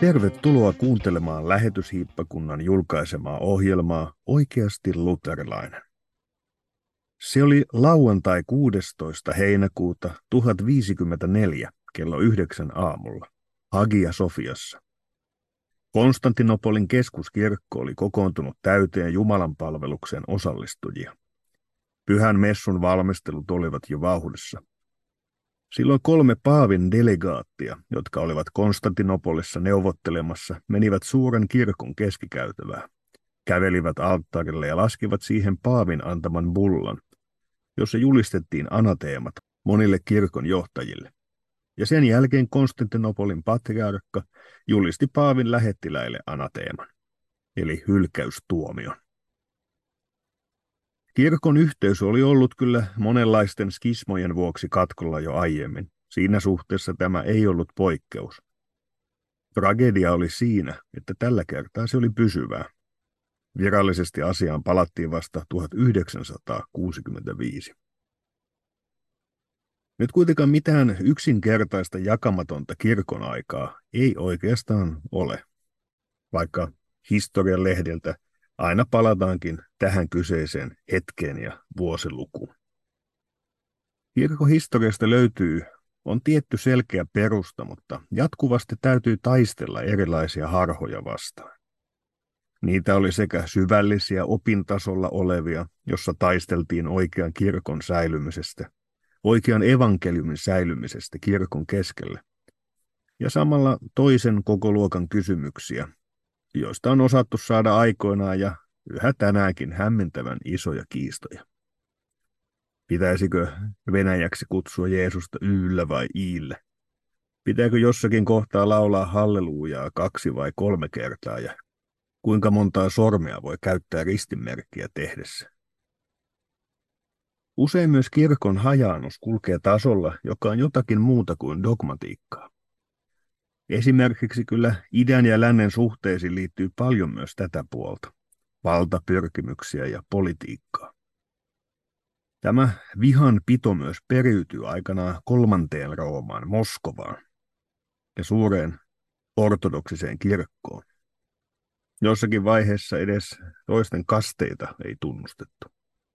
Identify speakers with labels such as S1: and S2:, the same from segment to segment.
S1: Tervetuloa kuuntelemaan Lähetyshiippakunnan julkaisemaa ohjelmaa Oikeasti luterilainen. Se oli lauantai 16. heinäkuuta 1054 kello 9 aamulla Hagia Sofiassa. Konstantinopolin keskuskirkko oli kokoontunut täyteen Jumalan palvelukseen osallistujia. Pyhän messun valmistelut olivat jo vauhdissa. Silloin 3 paavin delegaattia, jotka olivat Konstantinopolissa neuvottelemassa, menivät suuren kirkon keskikäytävään, kävelivät alttarille ja laskivat siihen paavin antaman bullan, jossa julistettiin anateemat monille kirkon johtajille. Ja sen jälkeen Konstantinopolin patriarkka julisti paavin lähettiläille anateeman, eli hylkäystuomion. Kirkon yhteys oli ollut kyllä monenlaisten skismojen vuoksi katkolla jo aiemmin. Siinä suhteessa tämä ei ollut poikkeus. Tragedia oli siinä, että tällä kertaa se oli pysyvää. Virallisesti asiaan palattiin vasta 1965. Nyt kuitenkaan mitään yksinkertaista jakamatonta kirkon aikaa ei oikeastaan ole, vaikka historian lehdeltä aina palataankin tähän kyseiseen hetkeen ja vuosilukuun. Kirkon historiasta on tietty selkeä perusta, mutta jatkuvasti täytyy taistella erilaisia harhoja vastaan. Niitä oli sekä syvällisiä opintasolla olevia, jossa taisteltiin oikean kirkon säilymisestä, oikean evankeliumin säilymisestä kirkon keskellä, ja samalla toisen kokoluokan kysymyksiä, joista on osattu saada aikoinaan ja yhä tänäänkin hämmentävän isoja kiistoja. Pitäisikö venäjäksi kutsua Jeesusta Yllä vai Iillä? Pitääkö jossakin kohtaa laulaa hallelujaa 2 vai 3 kertaa ja kuinka montaa sormea voi käyttää ristinmerkkiä tehdessä? Usein myös kirkon hajaannus kulkee tasolla, joka on jotakin muuta kuin dogmatiikkaa. Esimerkiksi kyllä idän ja lännen suhteisiin liittyy paljon myös tätä puolta, valtapyrkimyksiä ja politiikkaa. Tämä vihan pito myös periytyy aikanaan 3. Roomaan, Moskovaan ja suureen ortodoksiseen kirkkoon. Jossakin vaiheessa edes toisten kasteita ei tunnustettu.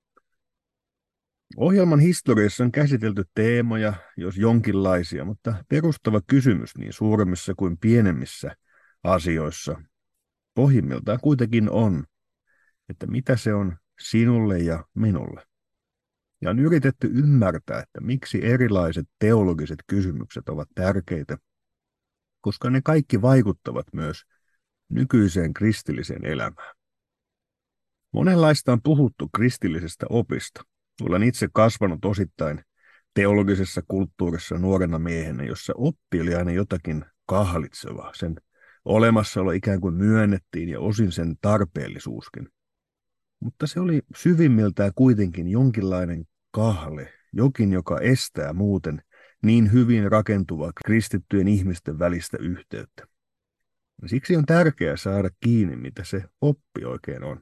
S1: Ohjelman historiassa on käsitelty teemoja, jos jonkinlaisia, mutta perustava kysymys niin suuremmissa kuin pienemmissä asioissa pohjimmiltaan kuitenkin on, että mitä se on sinulle ja minulle. Ja on yritetty ymmärtää, että miksi erilaiset teologiset kysymykset ovat tärkeitä, koska ne kaikki vaikuttavat myös nykyiseen kristilliseen elämään. Monenlaista on puhuttu kristillisestä opista. Olen itse kasvanut osittain teologisessa kulttuurissa nuorena miehenä, jossa oppi oli aina jotakin kahlitsevaa. Sen olemassaolo ikään kuin myönnettiin ja osin sen tarpeellisuuskin. Mutta se oli syvimmiltään kuitenkin jonkinlainen kahle, jokin, joka estää muuten niin hyvin rakentuvaa kristittyjen ihmisten välistä yhteyttä. Siksi on tärkeää saada kiinni, mitä se oppi oikein on.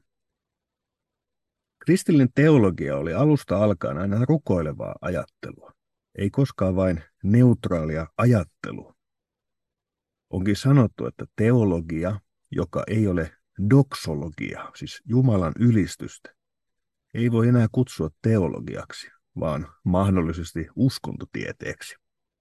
S1: Kristillinen teologia oli alusta alkaen aina rukoilevaa ajattelua, ei koskaan vain neutraalia ajattelua. Onkin sanottu, että teologia, joka ei ole doksologia, siis Jumalan ylistystä, ei voi enää kutsua teologiaksi, vaan mahdollisesti uskontotieteeksi.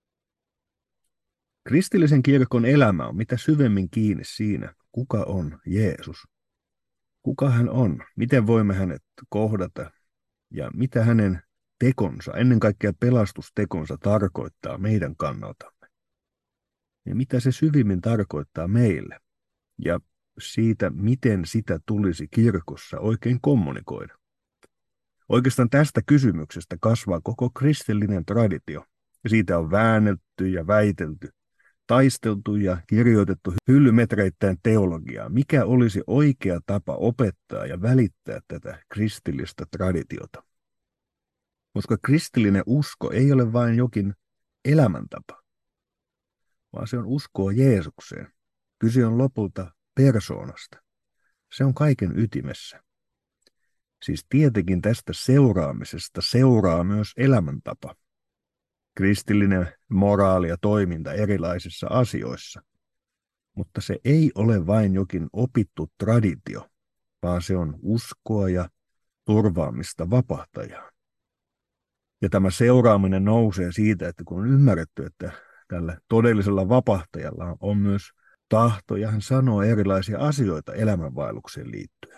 S1: Kristillisen kirkon elämä on mitä syvemmin kiinni siinä, kuka on Jeesus. Kuka hän on, miten voimme hänet kohdata ja mitä hänen tekonsa, ennen kaikkea pelastustekonsa tarkoittaa meidän kannaltamme. Ja mitä se syvimmin tarkoittaa meille ja siitä, miten sitä tulisi kirkossa oikein kommunikoida. Oikeastaan tästä kysymyksestä kasvaa koko kristillinen traditio. Ja siitä on väännetty ja väitelty, taisteltu ja kirjoitettu hyllymetreittäin teologiaa. Mikä olisi oikea tapa opettaa ja välittää tätä kristillistä traditiota? Koska kristillinen usko ei ole vain jokin elämäntapa, vaan se on uskoa Jeesukseen. Kyse on lopulta persoonasta. Se on kaiken ytimessä. Siis tietenkin tästä seuraamisesta seuraa myös elämäntapa. Kristillinen moraali ja toiminta erilaisissa asioissa. Mutta se ei ole vain jokin opittu traditio, vaan se on uskoa ja turvaamista vapahtajaan. Ja tämä seuraaminen nousee siitä, että kun on ymmärretty, että tällä todellisella vapahtajalla on myös tahto ja hän sanoo erilaisia asioita elämänvaellukseen liittyen.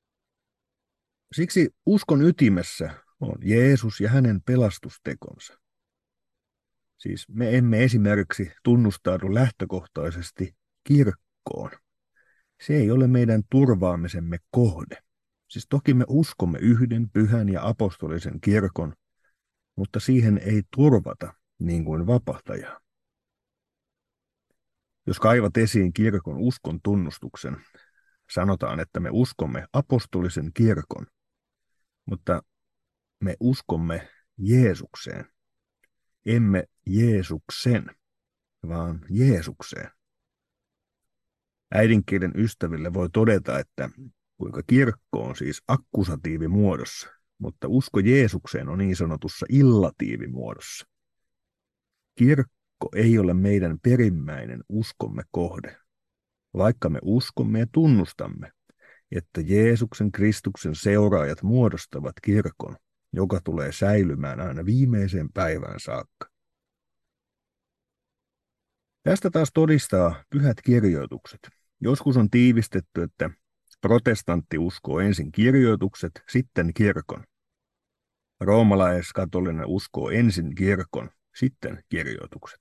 S1: Siksi uskon ytimessä on Jeesus ja hänen pelastustekonsa. Siis me emme esimerkiksi tunnustaudu lähtökohtaisesti kirkkoon. Se ei ole meidän turvaamisemme kohde. Siis toki me uskomme yhden pyhän ja apostolisen kirkon, mutta siihen ei turvata niin kuin vapahtajaa. Jos kaivat esiin kirkon uskon tunnustuksen, sanotaan, että me uskomme apostolisen kirkon, mutta me uskomme Jeesukseen. Emme Jeesuksen, vaan Jeesukseen. Äidinkielen ystäville voi todeta, että kuinka kirkko on siis akkusatiivimuodossa, mutta usko Jeesukseen on niin sanotussa illatiivimuodossa. Kirkko ei ole meidän perimmäinen uskomme kohde, vaikka me uskomme ja tunnustamme, että Jeesuksen Kristuksen seuraajat muodostavat kirkon, joka tulee säilymään aina viimeiseen päivään saakka. Tästä taas todistaa pyhät kirjoitukset. Joskus on tiivistetty, että protestantti uskoo ensin kirjoitukset, sitten kirkon. Roomalaiskatolinen uskoo ensin kirkon, sitten kirjoitukset.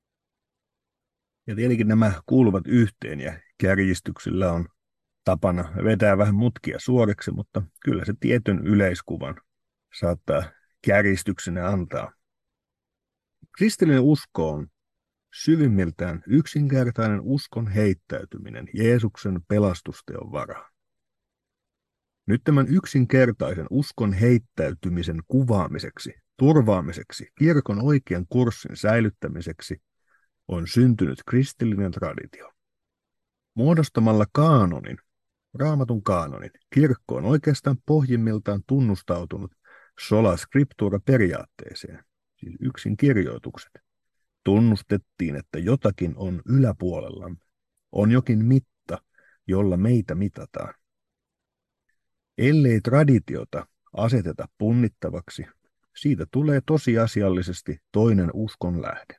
S1: Ja tietenkin nämä kuuluvat yhteen ja kärjistyksillä on tapana vetää vähän mutkia suoriksi, mutta kyllä se tietyn yleiskuvan saattaa kärjistyksenä antaa. Kristillinen usko on syvimmiltään yksinkertainen uskon heittäytyminen Jeesuksen pelastusteon varaan. Nyt tämän yksinkertaisen uskon heittäytymisen kuvaamiseksi, turvaamiseksi, kirkon oikean kurssin säilyttämiseksi on syntynyt kristillinen traditio. Muodostamalla kaanonin, Raamatun kaanonin, kirkko on oikeastaan pohjimmiltaan tunnustautunut sola scriptura periaatteeseen, siis yksin kirjoitukset. Tunnustettiin, että jotakin on yläpuolellamme, on jokin mitta, jolla meitä mitataan. Ellei traditiota aseteta punnittavaksi, siitä tulee tosiasiallisesti toinen uskon lähde.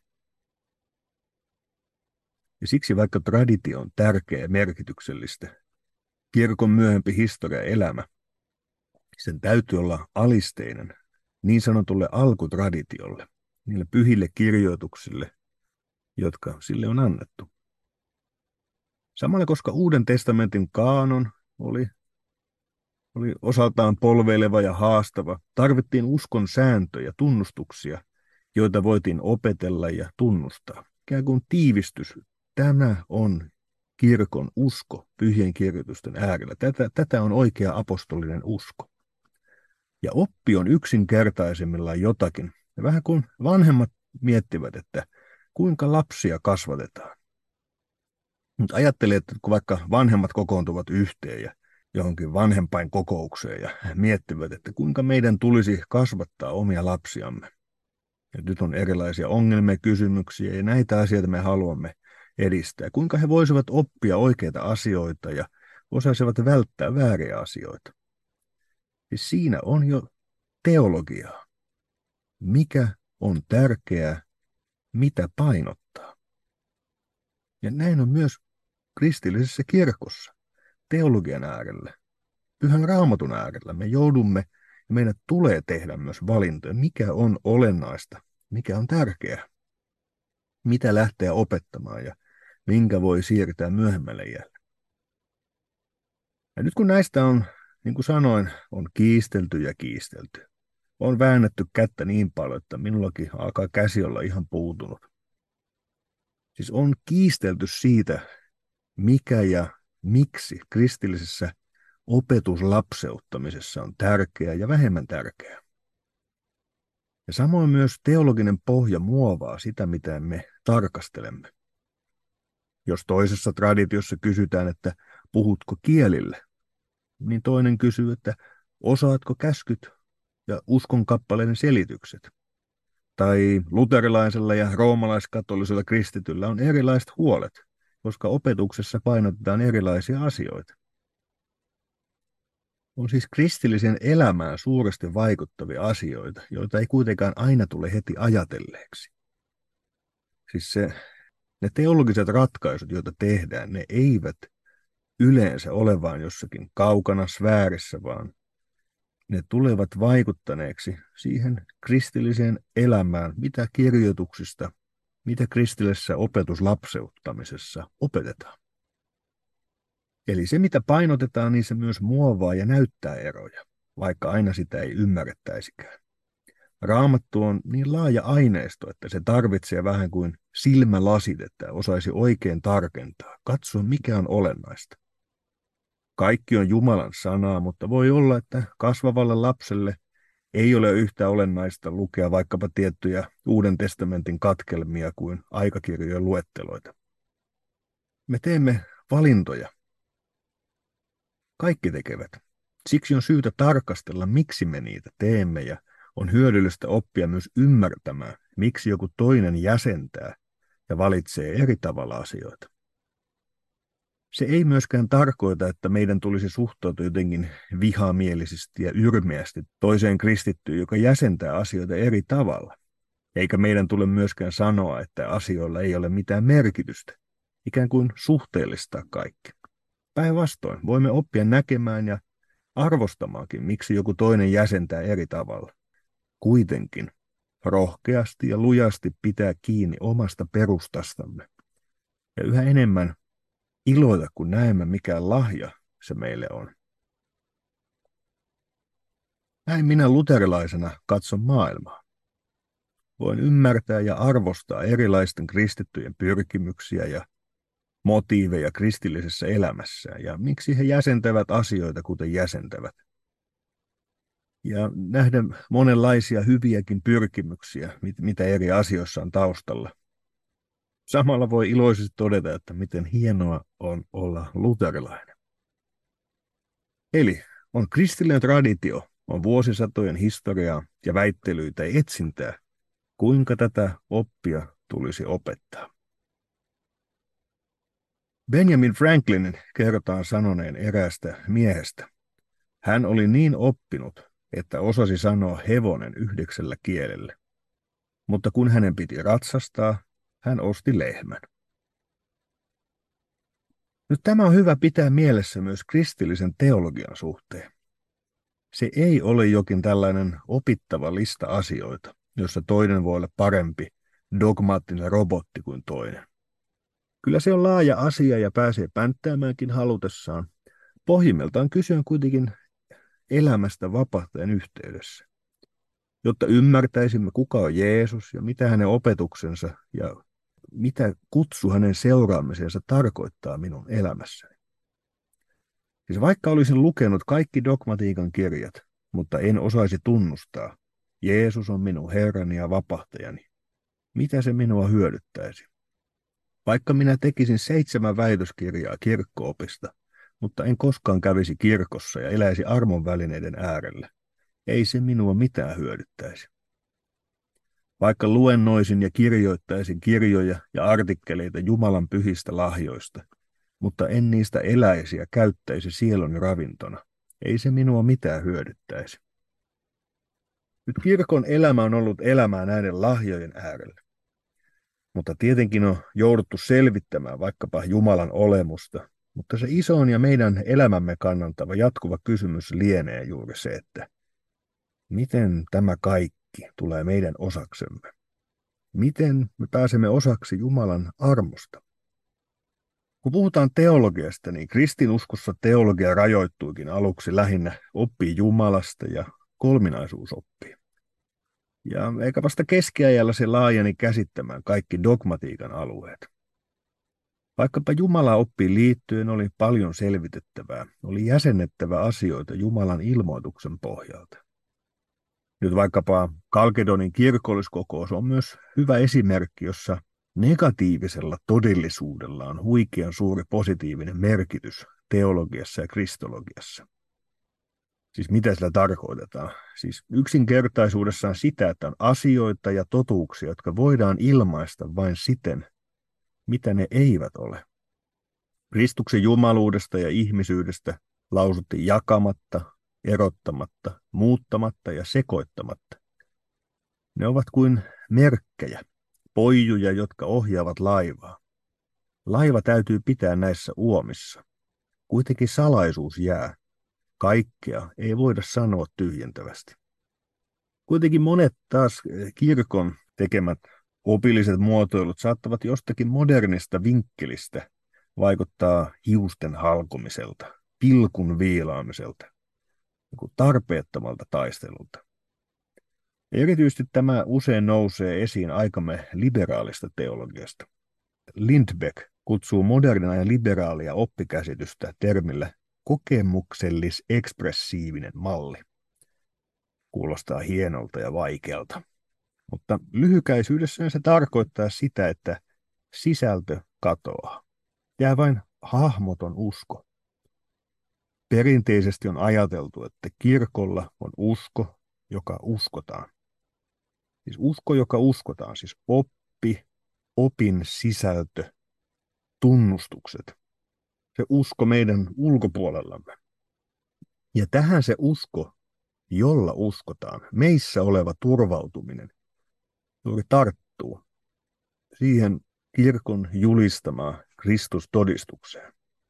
S1: Ja siksi vaikka traditio on tärkeä ja merkityksellistä, kirkon myöhempi historia ja elämä, sen täytyy olla alisteinen niin sanotulle alkutraditiolle, niille pyhille kirjoituksille, jotka sille on annettu. Samalla koska Uuden testamentin kaanon oli osaltaan polveileva ja haastava, tarvittiin uskon sääntöjä, tunnustuksia, joita voitiin opetella ja tunnustaa. Ikään kuin tiivistys. Tämä on kirkon usko pyhien kirjoitusten äärellä. Tätä on oikea apostolinen usko. Ja oppi on yksinkertaisemmillaan jotakin. Ja vähän kuin vanhemmat miettivät, että kuinka lapsia kasvatetaan. Mutta ajattelin, että kun vaikka vanhemmat kokoontuvat yhteen ja johonkin vanhempain kokoukseen ja miettivät, että kuinka meidän tulisi kasvattaa omia lapsiamme. Ja nyt on erilaisia ongelmia, kysymyksiä ja näitä asioita me haluamme edistää. Kuinka he voisivat oppia oikeita asioita ja osaisivat välttää vääriä asioita. Siis siinä on jo teologiaa. Mikä on tärkeää, mitä painottaa. Ja näin on myös kristillisessä kirkossa, teologian äärellä, pyhän Raamatun äärellä. Me joudumme ja meidän tulee tehdä myös valintoja, mikä on olennaista, mikä on tärkeää, mitä lähteä opettamaan ja minkä voi siirtää myöhemmälle iälle. Ja nyt kun näistä on, niin kuin sanoin, on kiistelty ja kiistelty. On väännetty kättä niin paljon, että minullakin alkaa käsi olla ihan puutunut. Siis on kiistelty siitä, mikä ja miksi kristillisessä opetuslapseuttamisessa on tärkeää ja vähemmän tärkeää. Ja samoin myös teologinen pohja muovaa sitä, mitä me tarkastelemme. Jos toisessa traditiossa kysytään, että puhutko kielillä, niin toinen kysyy, että osaatko käskyt ja uskonkappaleiden selitykset. Tai luterilaisella ja roomalaiskatolisella kristityllä on erilaiset huolet koska opetuksessa painotetaan erilaisia asioita. On siis kristillisen elämään suuresti vaikuttavia asioita, joita ei kuitenkaan aina tule heti ajatelleeksi. Siis ne teologiset ratkaisut, joita tehdään, ne eivät yleensä ole vain jossakin kaukana sfäärissä, vaan ne tulevat vaikuttaneeksi siihen kristilliseen elämään, mitä kirjoituksista, mitä kristillisessä opetuslapseuttamisessa opetetaan. Eli se, mitä painotetaan, niin se myös muovaa ja näyttää eroja, vaikka aina sitä ei ymmärrettäisikään. Raamattu on niin laaja aineisto, että se tarvitsee vähän kuin silmälasit, että osaisi oikein tarkentaa, katsoa mikä on olennaista. Kaikki on Jumalan sanaa, mutta voi olla, että kasvavalle lapselle ei ole yhtä olennaista lukea vaikkapa tiettyjä Uuden testamentin katkelmia kuin aikakirjojen luetteloita. Me teemme valintoja. Kaikki tekevät. Siksi on syytä tarkastella, miksi me niitä teemme, ja on hyödyllistä oppia myös ymmärtämään, miksi joku toinen jäsentää ja valitsee eri tavalla asioita. Se ei myöskään tarkoita, että meidän tulisi suhtautua jotenkin vihamielisesti ja yrmeästi toiseen kristittyyn, joka jäsentää asioita eri tavalla. Eikä meidän tule myöskään sanoa, että asioilla ei ole mitään merkitystä, ikään kuin suhteellistaa kaikki. Päinvastoin voimme oppia näkemään ja arvostamaankin, miksi joku toinen jäsentää eri tavalla. Kuitenkin rohkeasti ja lujasti pitää kiinni omasta perustastamme. Ja yhä enemmän iloita, kun näemme, mikä lahja se meille on. Näin minä luterilaisena katson maailmaa. Voin ymmärtää ja arvostaa erilaisten kristittyjen pyrkimyksiä ja motiiveja kristillisessä elämässään ja miksi he jäsentävät asioita, kuten jäsentävät. Ja nähdä monenlaisia hyviäkin pyrkimyksiä, mitä eri asioissa on taustalla. Samalla voi iloisesti todeta, että miten hienoa on olla luterilainen. Eli on kristillinen traditio, on vuosisatojen historiaa ja väittelyitä ja etsintää, kuinka tätä oppia tulisi opettaa. Benjamin Franklinin kerrotaan sanoneen eräästä miehestä. Hän oli niin oppinut, että osasi sanoa hevonen 9 kielellä. Mutta kun hänen piti ratsastaa, hän osti lehmän. Nyt tämä on hyvä pitää mielessä myös kristillisen teologian suhteen. Se ei ole jokin tällainen opittava lista asioita, jossa toinen voi olla parempi dogmaattinen robotti kuin toinen. Kyllä se on laaja asia ja pääsee pänttäämäänkin halutessaan. Pohjimmiltaan kyse on kuitenkin elämästä vapahtajan yhteydessä. Jotta ymmärtäisimme, kuka on Jeesus ja mitä hänen opetuksensa ja mitä kutsu hänen seuraamisensa tarkoittaa minun elämässäni. Siis vaikka olisin lukenut kaikki dogmatiikan kirjat, mutta en osaisi tunnustaa, Jeesus on minun Herrani ja vapahtajani, mitä se minua hyödyttäisi? Vaikka minä tekisin 7 väitöskirjaa kirkko-opista, mutta en koskaan kävisi kirkossa ja eläisi armon välineiden äärellä, ei se minua mitään hyödyttäisi. Vaikka luennoisin ja kirjoittaisin kirjoja ja artikkeleita Jumalan pyhistä lahjoista, mutta en niistä eläisi ja käyttäisi sieluni ravintona, ei se minua mitään hyödyttäisi. Nyt kirkon elämä on ollut elämää näiden lahjojen äärellä. Mutta tietenkin on jouduttu selvittämään vaikkapa Jumalan olemusta, mutta se isoin ja meidän elämämme kannantava jatkuva kysymys lienee juuri se, että miten tämä kaikki tulee meidän osaksemme? Miten me pääsemme osaksi Jumalan armosta? Kun puhutaan teologiasta, niin kristinuskossa teologia rajoittuikin aluksi lähinnä oppii Jumalasta ja kolminaisuusoppia. Ja eikä vasta keskiajalla se laajeni käsittämään kaikki dogmatiikan alueet. Vaikkapa Jumala oppiin liittyen oli paljon selvitettävää, oli jäsennettävä asioita Jumalan ilmoituksen pohjalta. Nyt vaikkapa Kalkedonin kirkolliskokous on myös hyvä esimerkki, jossa negatiivisella todellisuudella on huikean suuri positiivinen merkitys teologiassa ja kristologiassa. Siis mitä sillä tarkoitetaan? Siis yksinkertaisuudessaan sitä, että on asioita ja totuuksia, jotka voidaan ilmaista vain siten, mitä ne eivät ole. Kristuksen jumaluudesta ja ihmisyydestä lausuttiin jakamatta, erottamatta, muuttamatta ja sekoittamatta. Ne ovat kuin merkkejä, poijuja, jotka ohjaavat laivaa. Laiva täytyy pitää näissä uomissa. Kuitenkin salaisuus jää. Kaikkea ei voida sanoa tyhjentävästi. Kuitenkin monet taas kirkon tekemät opilliset muotoilut saattavat jostakin modernista vinkkelistä vaikuttaa hiusten halkomiselta, pilkun viilaamiselta, tarpeettomalta taistelulta. Erityisesti tämä usein nousee esiin aikamme liberaalista teologiasta. Lindbeck kutsuu modernin ja liberaalia oppikäsitystä termillä kokemuksellis-ekspressiivinen malli. Kuulostaa hienolta ja vaikealta, mutta lyhykäisyydessään se tarkoittaa sitä, että sisältö katoaa. Jää vain hahmoton usko. Perinteisesti on ajateltu, että kirkolla on usko, joka uskotaan. Siis usko, joka uskotaan, siis oppi, opin sisältö, tunnustukset. Se usko meidän ulkopuolellamme. Ja tähän se usko, jolla uskotaan, meissä oleva turvautuminen, juuri tarttuu siihen kirkon julistamaan Kristustodistukseen.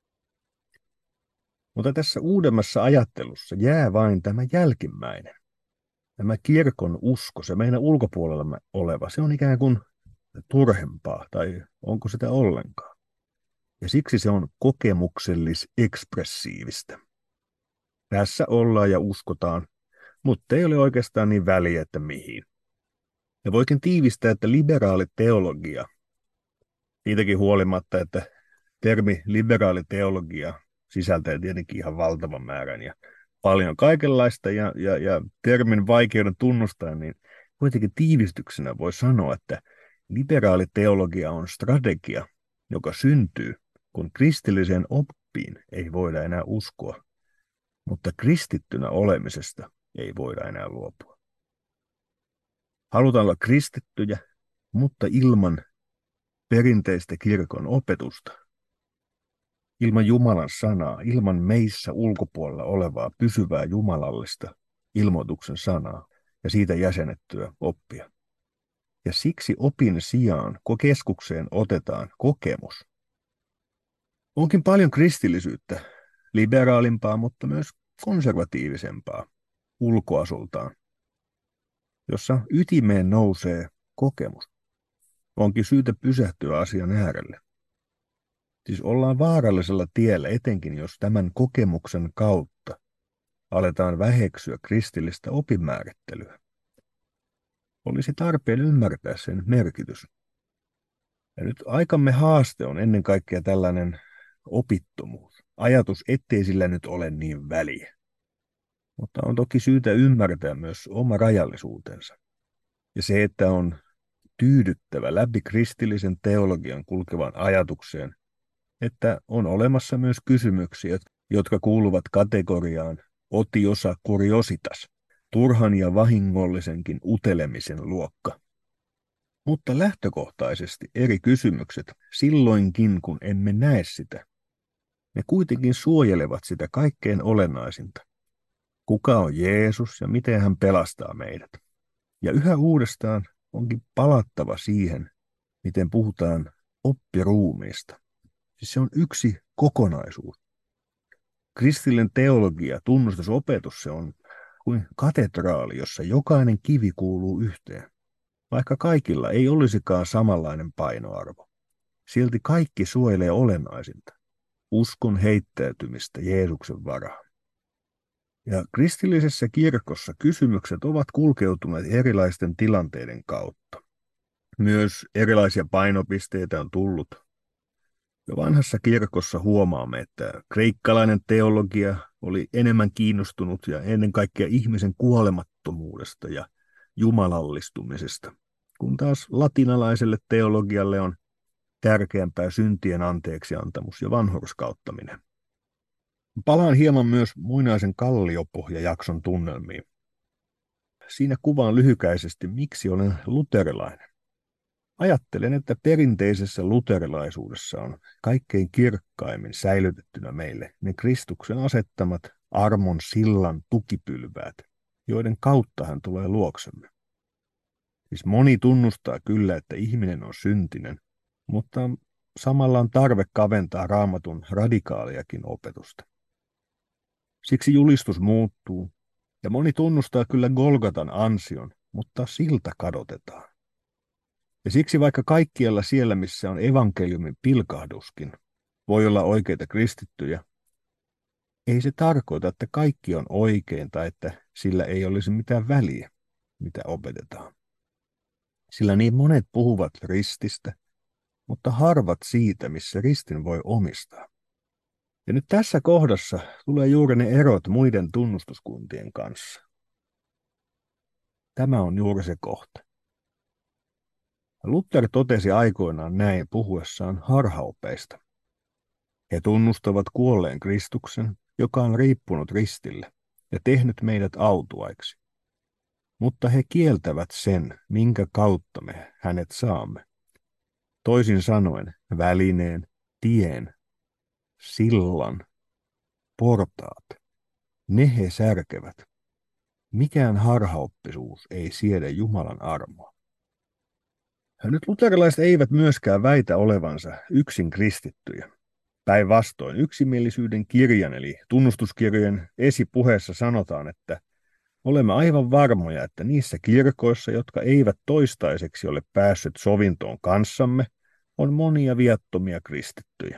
S1: Mutta tässä uudemmassa ajattelussa jää vain tämä jälkimmäinen. Tämä kirkon usko, se meidän ulkopuolellamme oleva, se on ikään kuin turhempaa, tai onko sitä ollenkaan. Ja siksi se on kokemuksellis-ekspressiivistä. Tässä ollaan ja uskotaan, mutta ei ole oikeastaan niin väliä, että mihin. Ja voikin tiivistää, että liberaali teologia, siitäkin huolimatta, että termi liberaali teologia sisältää tietenkin ihan valtavan määrän ja paljon kaikenlaista ja termin vaikeuden tunnustaa, niin kuitenkin tiivistyksenä voi sanoa, että liberaali teologia on strategia, joka syntyy, kun kristilliseen oppiin ei voida enää uskoa, mutta kristittynä olemisesta ei voida enää luopua. Halutaan olla kristittyjä, mutta ilman perinteistä kirkon opetusta, ilman Jumalan sanaa, ilman meissä ulkopuolella olevaa pysyvää jumalallista ilmoituksen sanaa ja siitä jäsenettyä oppia. Ja siksi opin sijaan keskukseen otetaan kokemus. Onkin paljon kristillisyyttä, liberaalimpaa, mutta myös konservatiivisempaa ulkoasultaan, jossa ytimeen nousee kokemus. Onkin syytä pysähtyä asian äärelle. Siis ollaan vaarallisella tiellä, etenkin jos tämän kokemuksen kautta aletaan väheksyä kristillistä opinmäärittelyä. Olisi tarpeen ymmärtää sen merkitys. Ja nyt aikamme haaste on ennen kaikkea tällainen opittomuus. Ajatus, ettei sillä nyt ole niin väliä. Mutta on toki syytä ymmärtää myös oma rajallisuutensa. Ja se, että on tyydyttävä läpi kristillisen teologian kulkevan ajatukseen, että on olemassa myös kysymyksiä, jotka kuuluvat kategoriaan otiosa kuriositas, turhan ja vahingollisenkin utelemisen luokka. Mutta lähtökohtaisesti eri kysymykset, silloinkin kun emme näe sitä, ne kuitenkin suojelevat sitä kaikkein olennaisinta. Kuka on Jeesus ja miten hän pelastaa meidät? Ja yhä uudestaan onkin palattava siihen, miten puhutaan oppiruumiista. Siis se on yksi kokonaisuus. Kristillinen teologia, tunnustusopetus, se on kuin katedraali, jossa jokainen kivi kuuluu yhteen. Vaikka kaikilla ei olisikaan samanlainen painoarvo, silti kaikki suojelee olennaisinta, uskon heittäytymistä Jeesuksen varaan. Ja kristillisessä kirkossa kysymykset ovat kulkeutuneet erilaisten tilanteiden kautta. Myös erilaisia painopisteitä on tullut. Jo vanhassa kirkossa huomaamme, että kreikkalainen teologia oli enemmän kiinnostunut ja ennen kaikkea ihmisen kuolemattomuudesta ja jumalallistumisesta, kun taas latinalaiselle teologialle on tärkeämpää syntien anteeksiantamus ja vanhurskauttaminen. Palaan hieman myös muinaisen kalliopohjajakson tunnelmiin. Siinä kuvaan lyhykäisesti, miksi olen luterilainen. Ajattelen, että perinteisessä luterilaisuudessa on kaikkein kirkkaimmin säilytettynä meille ne Kristuksen asettamat armon sillan tukipylväät, joiden kautta hän tulee luoksemme. Siis moni tunnustaa kyllä, että ihminen on syntinen, mutta samalla on tarve kaventaa Raamatun radikaaliakin opetusta. Siksi julistus muuttuu, ja moni tunnustaa kyllä Golgatan ansion, mutta silta kadotetaan. Ja siksi vaikka kaikkialla siellä, missä on evankeliumin pilkahduskin, voi olla oikeita kristittyjä, ei se tarkoita, että kaikki on oikein tai että sillä ei olisi mitään väliä, mitä opetetaan. Sillä niin monet puhuvat rististä, mutta harvat siitä, missä ristin voi omistaa. Ja nyt tässä kohdassa tulee juuri ne erot muiden tunnustuskuntien kanssa. Tämä on juuri se kohta. Luther totesi aikoinaan näin puhuessaan harhaopeista. He tunnustavat kuolleen Kristuksen, joka on riippunut ristille ja tehnyt meidät autuaiksi. Mutta he kieltävät sen, minkä kautta me hänet saamme. Toisin sanoen välineen, tien, sillan, portaat. Ne he särkevät. Mikään harhaoppisuus ei siedä Jumalan armoa. Nyt luterilaiset eivät myöskään väitä olevansa yksin kristittyjä. Päinvastoin yksimielisyyden kirjan eli tunnustuskirjojen esipuheessa sanotaan, että olemme aivan varmoja, että niissä kirkoissa, jotka eivät toistaiseksi ole päässeet sovintoon kanssamme, on monia viattomia kristittyjä.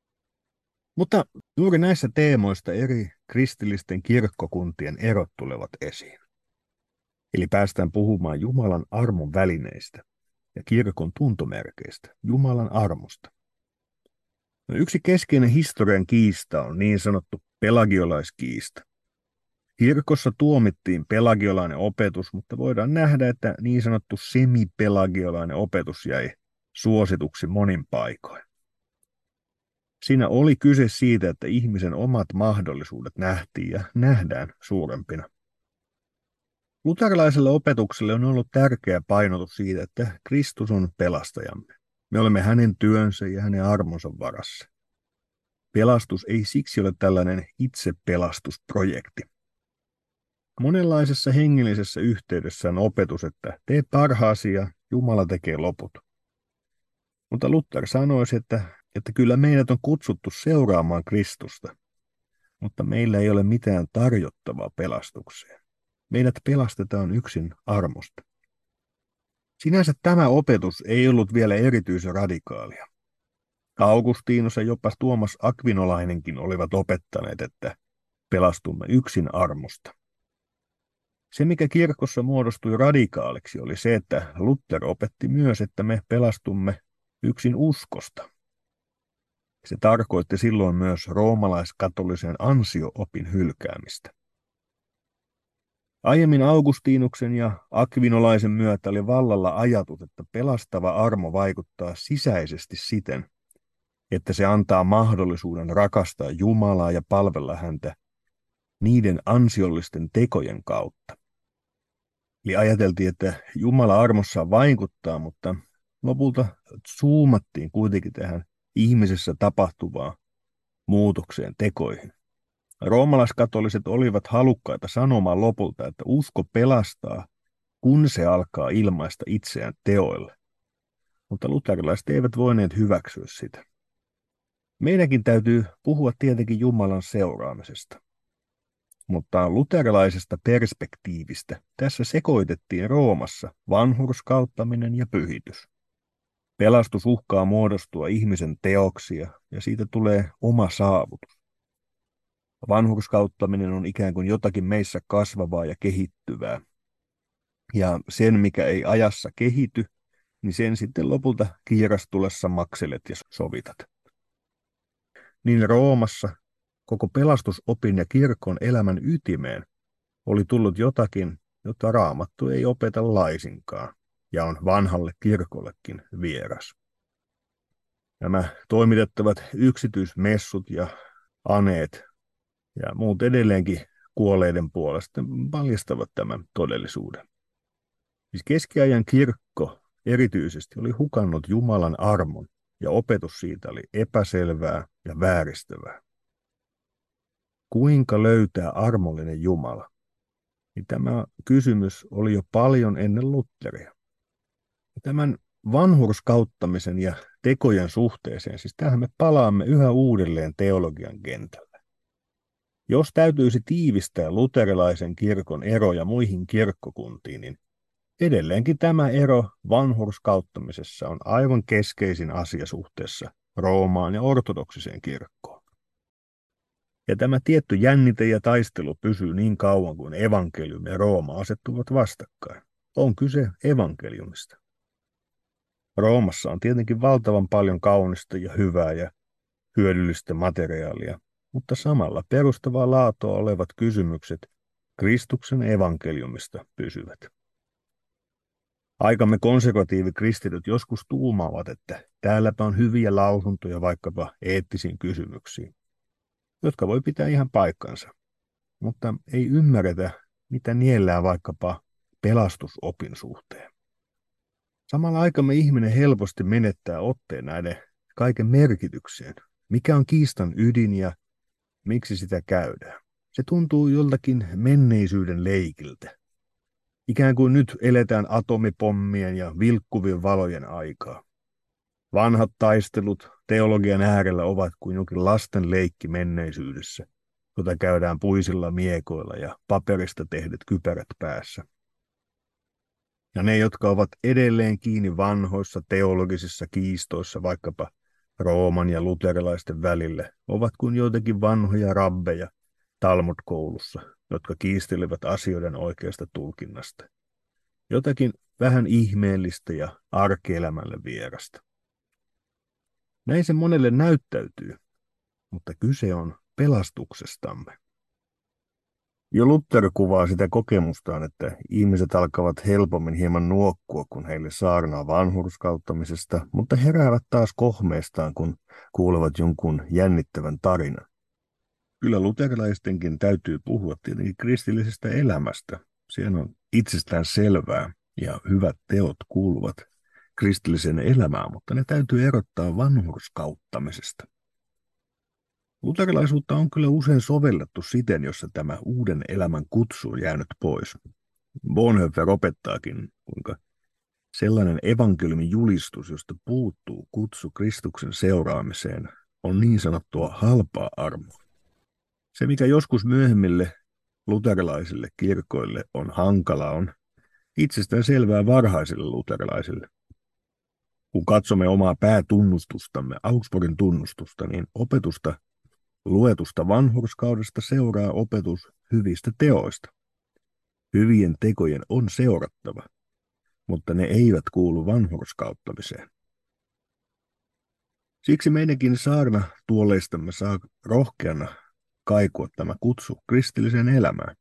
S1: Mutta juuri näissä teemoista eri kristillisten kirkkokuntien erot tulevat esiin. Eli päästään puhumaan Jumalan armon välineistä ja kirkon tuntomerkeistä, Jumalan armosta. No, yksi keskeinen historian kiista on niin sanottu pelagiolaiskiista. Kirkossa tuomittiin pelagiolainen opetus, mutta voidaan nähdä, että niin sanottu semipelagiolainen opetus jäi suosituksi monin paikoin. Siinä oli kyse siitä, että ihmisen omat mahdollisuudet nähtiin ja nähdään suurempina. Luterilaiselle opetukselle on ollut tärkeä painotus siitä, että Kristus on pelastajamme. Me olemme hänen työnsä ja hänen armonsa varassa. Pelastus ei siksi ole tällainen itsepelastusprojekti. Monenlaisessa hengellisessä yhteydessä on opetus, että tee parhaasi ja Jumala tekee loput. Mutta Luther sanoisi, että kyllä meidät on kutsuttu seuraamaan Kristusta, mutta meillä ei ole mitään tarjottavaa pelastukseen. Meidät pelastetaan yksin armosta. Sinänsä tämä opetus ei ollut vielä erityisen radikaalia. Augustinus ja jopa Tuomas Akvinolainenkin olivat opettaneet, että pelastumme yksin armosta. Se, mikä kirkossa muodostui radikaaliksi, oli se, että Luther opetti myös, että me pelastumme yksin uskosta. Se tarkoitti silloin myös roomalaiskatolisen ansio-opin hylkäämistä. Aiemmin Augustinuksen ja Akvinolaisen myötä oli vallalla ajatus, että pelastava armo vaikuttaa sisäisesti siten, että se antaa mahdollisuuden rakastaa Jumalaa ja palvella häntä niiden ansiollisten tekojen kautta. Eli ajateltiin, että Jumala armossaan vaikuttaa, mutta lopulta zoomattiin kuitenkin tähän ihmisessä tapahtuvaan muutokseen, tekoihin. Roomalaiskatoliset olivat halukkaita sanomaan lopulta, että usko pelastaa, kun se alkaa ilmaista itseään teoille. Mutta luterilaiset eivät voineet hyväksyä sitä. Meidänkin täytyy puhua tietenkin Jumalan seuraamisesta. Mutta luterilaisesta perspektiivistä tässä sekoitettiin Roomassa vanhurskauttaminen ja pyhitys. Pelastus uhkaa muodostua ihmisen teoksia ja siitä tulee oma saavutus. Vanhurskauttaminen on ikään kuin jotakin meissä kasvavaa ja kehittyvää. Ja sen, mikä ei ajassa kehity, niin sen sitten lopulta kiirastulessa makselet ja sovitat. Niin Roomassa koko pelastusopin ja kirkon elämän ytimeen oli tullut jotakin, jota Raamattu ei opeta laisinkaan ja on vanhalle kirkollekin vieras. Nämä toimitettavat yksityismessut ja aneet ja muut edelleenkin kuolleiden puolesta paljastavat tämän todellisuuden. Siis keskiajan kirkko erityisesti oli hukannut Jumalan armon, ja opetus siitä oli epäselvää ja vääristävää. Kuinka löytää armollinen Jumala? Niin tämä kysymys oli jo paljon ennen Lutheria. Tämän vanhurskauttamisen ja tekojen suhteeseen, siis tähän me palaamme yhä uudelleen teologian kentällä. Jos täytyisi tiivistää luterilaisen kirkon eroja muihin kirkkokuntiin, niin edelleenkin tämä ero vanhurskauttamisessa on aivan keskeisin asia suhteessa Roomaan ja ortodoksiseen kirkkoon. Ja tämä tietty jännite ja taistelu pysyy niin kauan kuin evankeliumi ja Rooma asettuvat vastakkain. On kyse evankeliumista. Roomassa on tietenkin valtavan paljon kaunista ja hyvää ja hyödyllistä materiaalia, mutta samalla perustavaa laatua olevat kysymykset Kristuksen evankeliumista pysyvät. Aikamme konservatiivikristityt joskus tuumaavat, että täälläpä on hyviä lausuntoja vaikkapa eettisiin kysymyksiin, jotka voi pitää ihan paikkansa, mutta ei ymmärretä, mitä niellään vaikkapa pelastusopin suhteen. Samalla aikamme ihminen helposti menettää otteen näiden kaiken merkitykseen. Mikä on kiistan ydin ja miksi sitä käydään? Se tuntuu joltakin menneisyyden leikiltä. Ikään kuin nyt eletään atomipommien ja vilkkuvien valojen aikaa. Vanhat taistelut teologian äärellä ovat kuin jokin lasten leikki menneisyydessä, jota käydään puisilla miekoilla ja paperista tehdyt kypärät päässä. Ja ne, jotka ovat edelleen kiinni vanhoissa teologisissa kiistoissa vaikkapa Rooman ja luterilaisten välille, ovat kuin joitakin vanhoja rabbeja Talmud-koulussa, jotka kiistelevät asioiden oikeasta tulkinnasta. Jotakin vähän ihmeellistä ja arkielämälle vierasta. Näin se monelle näyttäytyy, mutta kyse on pelastuksestamme. Jo Luther kuvaa sitä kokemustaan, että ihmiset alkavat helpommin hieman nuokkua, kun heille saarnaa vanhurskauttamisesta, mutta heräävät taas kohmeestaan, kun kuulevat jonkun jännittävän tarinan. Kyllä luterilaistenkin täytyy puhua tietenkin kristillisestä elämästä. Siellä on itsestään selvää ja hyvät teot kuuluvat kristilliseen elämään, mutta ne täytyy erottaa vanhurskauttamisesta. Luterilaisuutta on kyllä usein sovellettu siten, jossa tämä uuden elämän kutsu on jäänyt pois. Bonhoeffer opettaakin, kuinka sellainen evankeliumin julistus, josta puuttuu kutsu Kristuksen seuraamiseen, on niin sanottua halpaa armoa. Se, mikä joskus myöhemmille luterilaisille kirkoille on hankala, on itsestään selvää varhaisille luterilaisille. Kun katsomme omaa päätunnustustamme, Augsburgin tunnustusta, niin opetusta luetusta vanhurskaudesta seuraa opetus hyvistä teoista. Hyvien tekojen on seurattava, mutta ne eivät kuulu vanhurskauttamiseen. Siksi meidänkin saarna tuoleistamme saa rohkeana kaikua tämä kutsu kristilliseen elämään.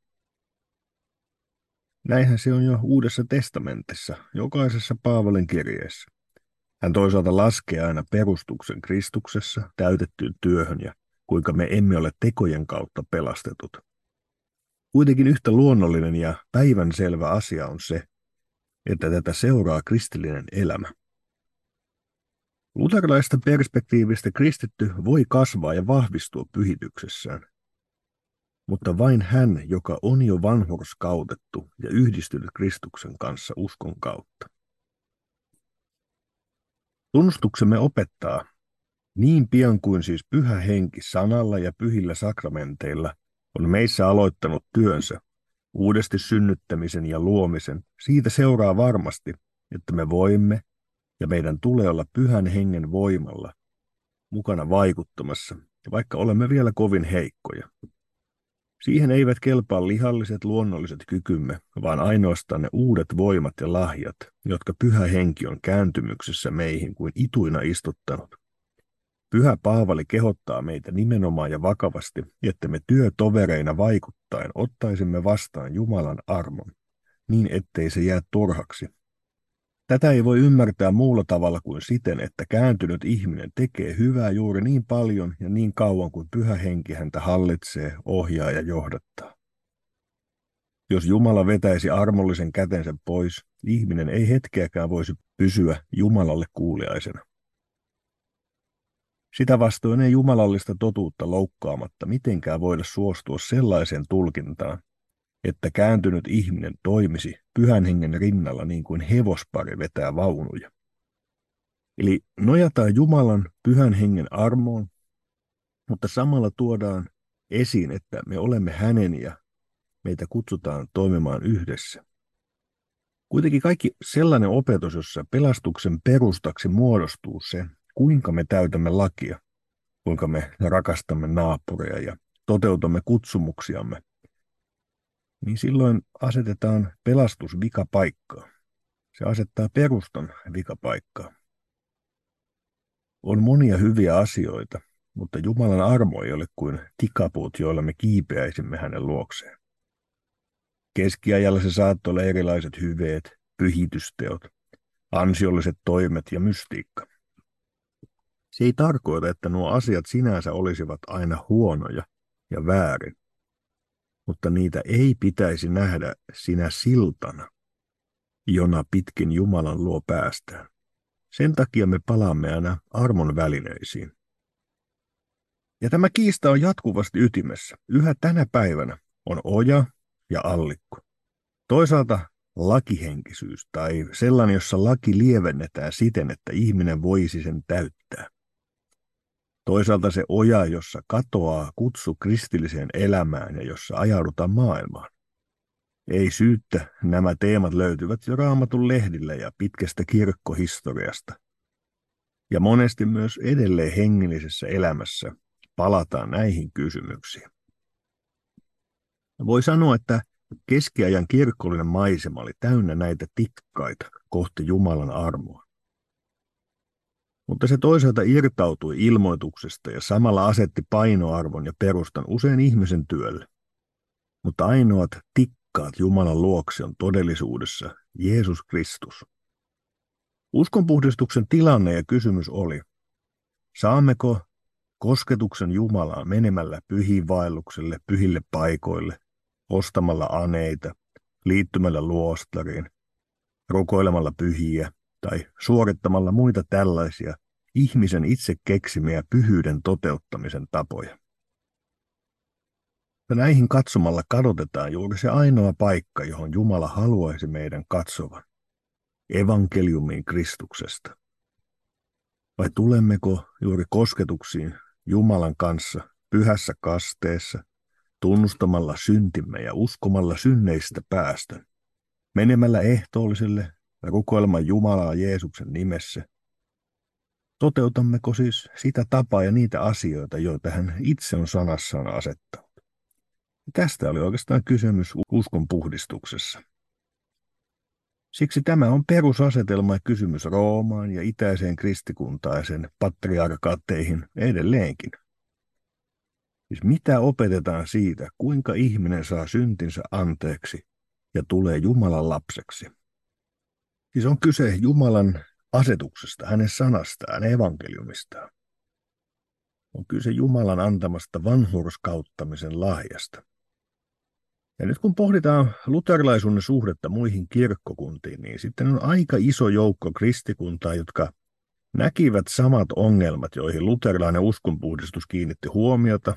S1: Näinhän se on jo Uudessa testamentissa, jokaisessa Paavalin kirjeessä. Hän toisaalta laskee aina perustuksen Kristuksessa täytettyyn työhön ja kuinka me emme ole tekojen kautta pelastetut. Kuitenkin yhtä luonnollinen ja päivänselvä asia on se, että tätä seuraa kristillinen elämä. Luterilaisesta perspektiivistä kristitty voi kasvaa ja vahvistua pyhityksessään, mutta vain hän, joka on jo vanhurskautettu ja yhdistynyt Kristuksen kanssa uskon kautta. Tunnustuksemme opettaa, niin pian kuin siis Pyhä Henki sanalla ja pyhillä sakramenteilla on meissä aloittanut työnsä, uudesti synnyttämisen ja luomisen, siitä seuraa varmasti, että me voimme ja meidän tulee olla Pyhän Hengen voimalla mukana vaikuttamassa, vaikka olemme vielä kovin heikkoja. Siihen eivät kelpaa lihalliset luonnolliset kykymme, vaan ainoastaan ne uudet voimat ja lahjat, jotka Pyhä Henki on kääntymyksessä meihin kuin ituina istuttanut. Pyhä Paavali kehottaa meitä nimenomaan ja vakavasti, että me työtovereina vaikuttaen ottaisimme vastaan Jumalan armon, niin ettei se jää turhaksi. Tätä ei voi ymmärtää muulla tavalla kuin siten, että kääntynyt ihminen tekee hyvää juuri niin paljon ja niin kauan kuin Pyhä Henki häntä hallitsee, ohjaa ja johdattaa. Jos Jumala vetäisi armollisen kätensä pois, ihminen ei hetkeäkään voisi pysyä Jumalalle kuuliaisena. Sitä vastoin ei jumalallista totuutta loukkaamatta mitenkään voida suostua sellaiseen tulkintaan, että kääntynyt ihminen toimisi Pyhän Hengen rinnalla niin kuin hevospari vetää vaunuja. Eli nojataan Jumalan Pyhän Hengen armoon, mutta samalla tuodaan esiin, että me olemme hänen ja meitä kutsutaan toimimaan yhdessä. Kuitenkin kaikki sellainen opetus, jossa pelastuksen perustaksi muodostuu se, kuinka me täytämme lakia, kuinka me rakastamme naapuria ja toteutamme kutsumuksiamme, niin silloin asetetaan pelastus vikapaikkaan. Se asettaa perustan vikapaikkaan. On monia hyviä asioita, mutta Jumalan armo ei ole kuin tikapuut, joilla me kiipeäisimme hänen luokseen. Keskiajalla se saattoi olla erilaiset hyveet, pyhitysteot, ansiolliset toimet ja mystiikka. Se ei tarkoita, että nuo asiat sinänsä olisivat aina huonoja ja väärin, mutta niitä ei pitäisi nähdä sinä siltana, jona pitkin Jumalan luo päästään. Sen takia me palaamme aina armon välineisiin. Ja tämä kiista on jatkuvasti ytimessä. Yhä tänä päivänä on oja ja allikko. Toisaalta lakihenkisyys tai sellainen, jossa laki lievennetään siten, että ihminen voisi sen täyttää. Toisaalta se oja, jossa katoaa kutsu kristilliseen elämään ja jossa ajaudutaan maailmaan. Ei syyttä, nämä teemat löytyvät jo Raamatun lehdillä ja pitkästä kirkkohistoriasta. Ja monesti myös edelleen hengellisessä elämässä palataan näihin kysymyksiin. Voi sanoa, että keskiajan kirkollinen maisema oli täynnä näitä tikkaita kohti Jumalan armoa. Mutta se toisaalta irtautui ilmoituksesta ja samalla asetti painoarvon ja perustan usein ihmisen työlle. Mutta ainoat tikkaat Jumalan luokse on todellisuudessa Jeesus Kristus. Uskonpuhdistuksen tilanne ja kysymys oli, saammeko kosketuksen Jumalaan menemällä pyhiin vaellukselle, pyhille paikoille, ostamalla aneita, liittymällä luostariin, rukoilemalla pyhiä tai suorittamalla muita tällaisia ihmisen itse keksimiä pyhyyden toteuttamisen tapoja. Ja näihin katsomalla kadotetaan juuri se ainoa paikka, johon Jumala haluaisi meidän katsovan, evankeliumiin Kristuksesta. Vai tulemmeko juuri kosketuksiin Jumalan kanssa pyhässä kasteessa, tunnustamalla syntimme ja uskomalla synneistä päästä, menemällä ehtoolliselle rukoilemaan Jumalaa Jeesuksen nimessä? Toteutammeko siis sitä tapaa ja niitä asioita, joita hän itse on sanassaan asettanut? Tästä oli oikeastaan kysymys uskon puhdistuksessa. Siksi tämä on perusasetelma ja kysymys Roomaan ja itäiseen kristikuntaan ja sen patriarkaatteihin edelleenkin. Siis mitä opetetaan siitä, kuinka ihminen saa syntinsä anteeksi ja tulee Jumalan lapseksi? Siis on kyse Jumalan asetuksesta, hänen sanastaan, evankeliumistaan. On kyse Jumalan antamasta vanhurskauttamisen lahjasta. Ja nyt kun pohditaan luterilaisuuden suhdetta muihin kirkkokuntiin, niin sitten on aika iso joukko kristikuntaa, jotka näkivät samat ongelmat, joihin luterilainen uskonpuhdistus kiinnitti huomiota.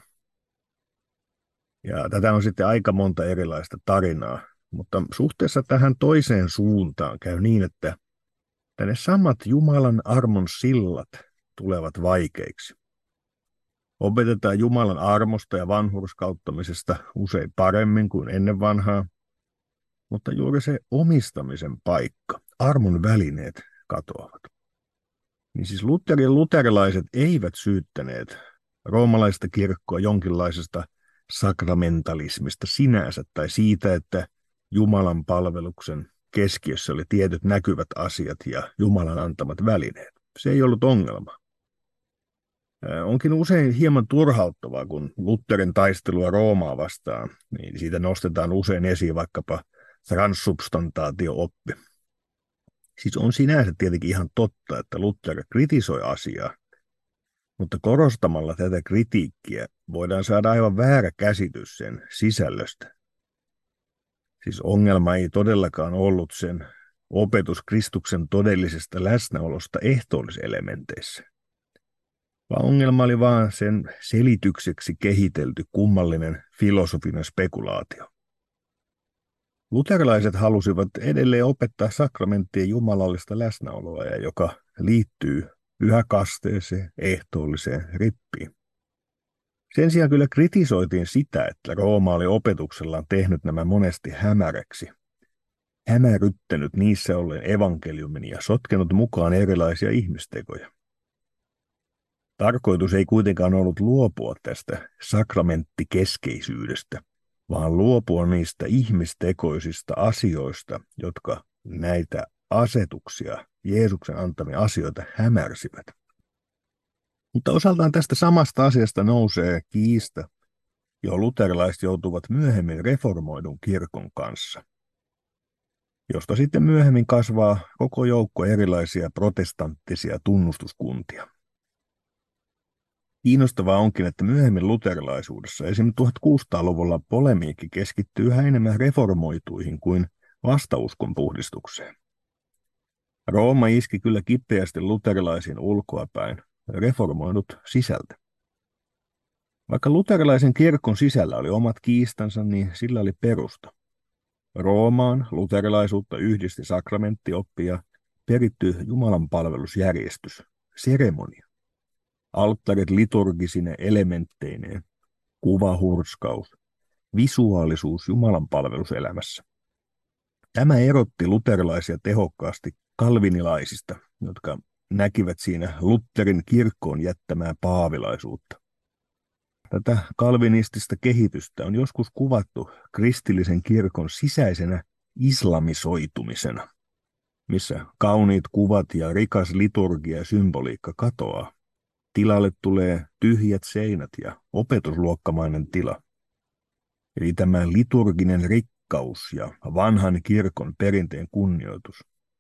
S1: Ja tätä on sitten aika monta erilaista tarinaa, mutta suhteessa tähän toiseen suuntaan käy niin, että ne samat Jumalan armon sillat tulevat vaikeiksi. Opetetaan Jumalan armosta ja vanhurskauttamisesta usein paremmin kuin ennen vanhaa, mutta juuri se omistamisen paikka, armon välineet katoavat. Niin siis luterilaiset eivät syyttäneet roomalaista kirkkoa jonkinlaisesta sakramentalismista sinänsä tai siitä, että Jumalan palveluksen keskiössä oli tietyt näkyvät asiat ja Jumalan antamat välineet. Se ei ollut ongelma. Onkin usein hieman turhauttavaa, kun Lutherin taistelua Roomaa vastaan, niin siitä nostetaan usein esiin vaikkapa transsubstantaatio-oppi. Siis on sinänsä tietenkin ihan totta, että Luther kritisoi asiaa, mutta korostamalla tätä kritiikkiä voidaan saada aivan väärä käsitys sen sisällöstä. Siis ongelma ei todellakaan ollut sen opetus Kristuksen todellisesta läsnäolosta ehtoolliselementeissä, vaan ongelma oli vaan sen selitykseksi kehitelty kummallinen filosofinen spekulaatio. Luterilaiset halusivat edelleen opettaa sakramenttien jumalallista läsnäoloa, joka liittyy pyhäkasteeseen, ehtoolliseen rippiin. Sen sijaan kyllä kritisoitiin sitä, että Rooma oli opetuksellaan tehnyt nämä monesti hämäräksi, hämärryttänyt niissä ollen evankeliumin ja sotkenut mukaan erilaisia ihmistekoja. Tarkoitus ei kuitenkaan ollut luopua tästä sakramenttikeskeisyydestä, vaan luopua niistä ihmistekoisista asioista, jotka näitä asetuksia, Jeesuksen antamia asioita hämärsivät. Mutta osaltaan tästä samasta asiasta nousee kiista, johon luterilaiset joutuvat myöhemmin reformoidun kirkon kanssa, josta sitten myöhemmin kasvaa koko joukko erilaisia protestanttisia tunnustuskuntia. Kiinnostavaa onkin, että myöhemmin luterilaisuudessa, esimerkiksi 1600-luvulla polemiikki keskittyy yhä enemmän reformoituihin kuin vastauskon puhdistukseen. Rooma iski kyllä kipeästi luterilaisiin ulkoapäin, reformoidut sisältä. Vaikka luterilaisen kirkon sisällä oli omat kiistansa, niin sillä oli perusta. Roomaan luterilaisuutta yhdisti sakramenttioppi ja peritty jumalanpalvelusjärjestys, seremonia. Alttarit liturgisine elementteineen, kuvahurskaus, visuaalisuus jumalanpalveluselämässä. Tämä erotti luterilaisia tehokkaasti kalvinilaisista, jotka näkivät siinä Lutherin kirkkoon jättämää paavilaisuutta. Tätä kalvinistista kehitystä on joskus kuvattu kristillisen kirkon sisäisenä islamisoitumisena, missä kauniit kuvat ja rikas liturgia ja symboliikka katoaa. Tilalle tulee tyhjät seinät ja opetusluokkamainen tila. Eli tämä liturginen rikkaus ja vanhan kirkon perinteen kunnioitus.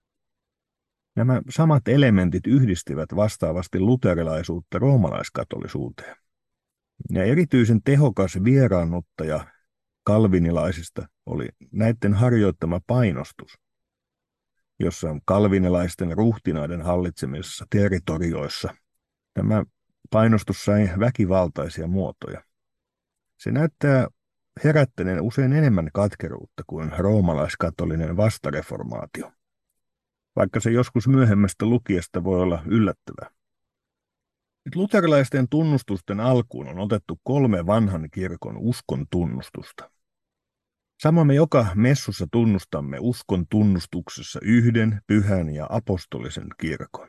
S1: Nämä samat elementit yhdistivät vastaavasti luterilaisuutta roomalaiskatolisuuteen. Ja erityisen tehokas vieraannuttaja kalvinilaisista oli näiden harjoittama painostus, jossa kalvinilaisten ruhtinaiden hallitsemisessa territorioissa tämä painostus sai väkivaltaisia muotoja. Se näyttää herättäneen usein enemmän katkeruutta kuin roomalaiskatolinen vastareformaatio, vaikka se joskus myöhemmästä lukijasta voi olla yllättävää. Nyt luterilaisten tunnustusten alkuun on otettu 3 vanhan kirkon uskon tunnustusta. Samoin me joka messussa tunnustamme uskon tunnustuksessa yhden, pyhän ja apostolisen kirkon.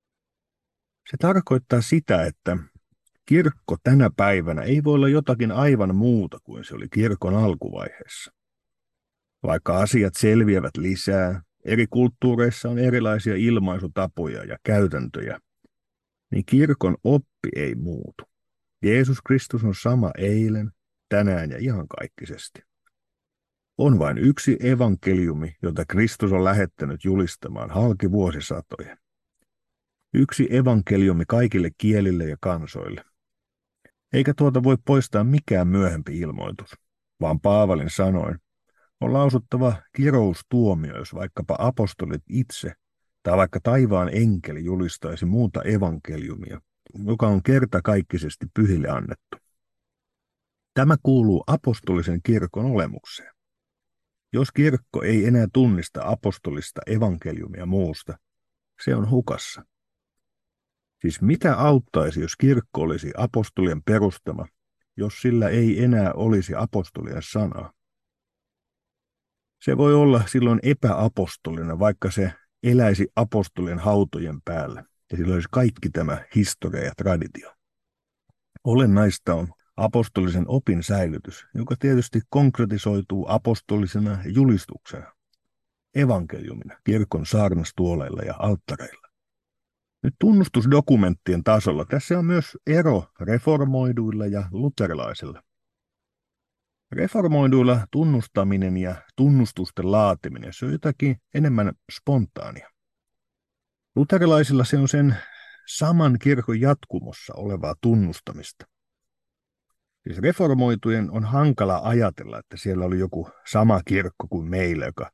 S1: Se tarkoittaa sitä, että kirkko tänä päivänä ei voi olla jotakin aivan muuta kuin se oli kirkon alkuvaiheessa. Vaikka asiat selviävät lisää, eri kulttuureissa on erilaisia ilmaisutapoja ja käytäntöjä, niin kirkon oppi ei muutu. Jeesus Kristus on sama eilen, tänään ja iankaikkisesti. On vain yksi evankeliumi, jota Kristus on lähettänyt julistamaan halki vuosisatojen. Yksi evankeliumi kaikille kielille ja kansoille. Eikä tuota voi poistaa mikään myöhempi ilmoitus, vaan Paavalin sanoin on lausuttava kiroustuomio, jos vaikkapa apostolit itse tai vaikka taivaan enkeli julistaisi muuta evankeliumia, joka on kertakaikkisesti pyhille annettu. Tämä kuuluu apostolisen kirkon olemukseen. Jos kirkko ei enää tunnista apostolista evankeliumia muusta, se on hukassa. Siis mitä auttaisi, jos kirkko olisi apostolien perustama, jos sillä ei enää olisi apostolien sanaa? Se voi olla silloin epäapostolina, vaikka se eläisi apostolien hautojen päällä, ja sillä olisi kaikki tämä historia ja traditio. Olennaista on apostolisen opin säilytys, joka tietysti konkretisoituu apostolisena julistuksena, evankeliumina, kirkon saarnastuoleilla ja alttareilla. Nyt tunnustusdokumenttien tasolla tässä on myös ero reformoiduilla ja luterilaisilla. Reformoiduilla tunnustaminen ja tunnustusten laatiminen, se on jotakin enemmän spontaania. Luterilaisilla se on sen saman kirkon jatkumossa olevaa tunnustamista. Siis reformoitujen on hankala ajatella, että siellä oli joku sama kirkko kuin meillä, joka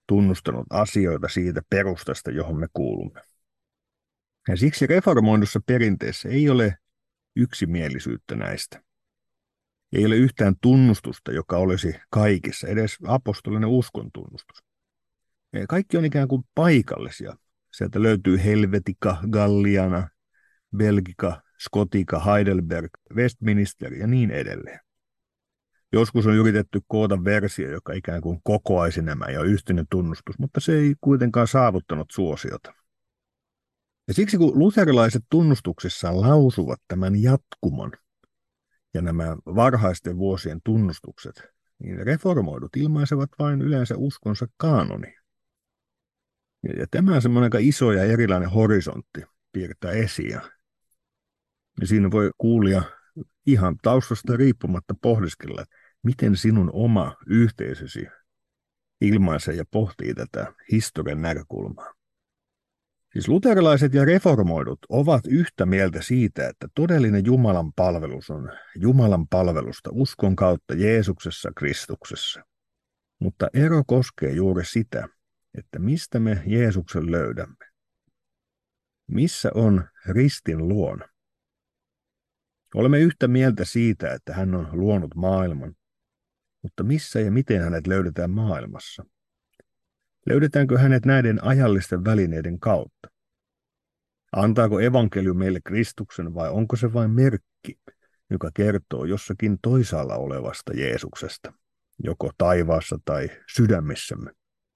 S1: tunnustanut asioita siitä perustasta, johon me kuulumme. Ja siksi reformoidussa perinteessä ei ole yksimielisyyttä näistä. Ei ole yhtään tunnustusta, joka olisi kaikissa, edes apostolinen uskon tunnustus. Kaikki on ikään kuin paikallisia. Sieltä löytyy Helvetica, Galliana, Belgica, Scotica, Heidelberg, Westminster ja niin edelleen. Joskus on yritetty koota versio, joka ikään kuin kokoaisi nämä ja yhteinen tunnustus, mutta se ei kuitenkaan saavuttanut suosiota. Ja siksi kun luterilaiset tunnustuksissaan lausuvat tämän jatkumon ja nämä varhaisten vuosien tunnustukset, niin reformoidut ilmaisevat vain yleensä uskonsa kaanoni. Ja tämä on semmoinen aika iso ja erilainen horisontti piirtää esiin. Ja siinä voi kuulija ihan taustasta riippumatta pohdiskella, että miten sinun oma yhteisösi ilmaisee ja pohtii tätä historian näkökulmaa. Siis luterilaiset ja reformoidut ovat yhtä mieltä siitä, että todellinen Jumalan palvelus on Jumalan palvelusta uskon kautta Jeesuksessa Kristuksessa. Mutta ero koskee juuri sitä, että mistä me Jeesuksen löydämme. Missä on ristin luona? Olemme yhtä mieltä siitä, että hän on luonut maailman, mutta missä ja miten hänet löydetään maailmassa? Löydetäänkö hänet näiden ajallisten välineiden kautta? Antaako evankeliumi meille Kristuksen vai onko se vain merkki, joka kertoo jossakin toisaalla olevasta Jeesuksesta, joko taivaassa tai sydämissämme?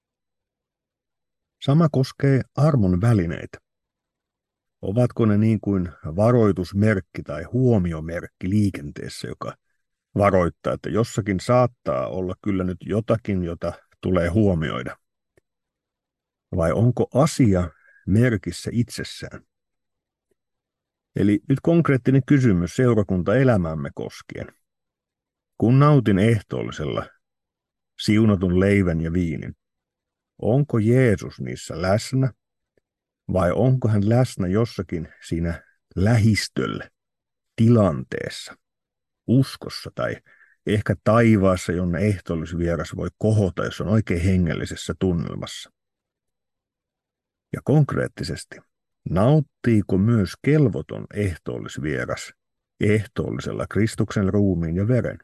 S1: Sama koskee armon välineitä. Ovatko ne niin kuin varoitusmerkki tai huomiomerkki liikenteessä, joka varoittaa, että jossakin saattaa olla kyllä nyt jotakin, jota tulee huomioida? Vai onko asia merkissä itsessään? Eli nyt konkreettinen kysymys seurakuntaelämäämme koskien. Kun nautin ehtoollisella siunatun leivän ja viinin, onko Jeesus niissä läsnä vai onko hän läsnä jossakin siinä lähistöllä, tilanteessa, uskossa tai ehkä taivaassa, jonne ehtoollisvieras voi kohota, jos on oikein hengellisessä tunnelmassa? Ja konkreettisesti, nauttiiko myös kelvoton ehtoollisvieras ehtoollisella Kristuksen ruumiin ja veren?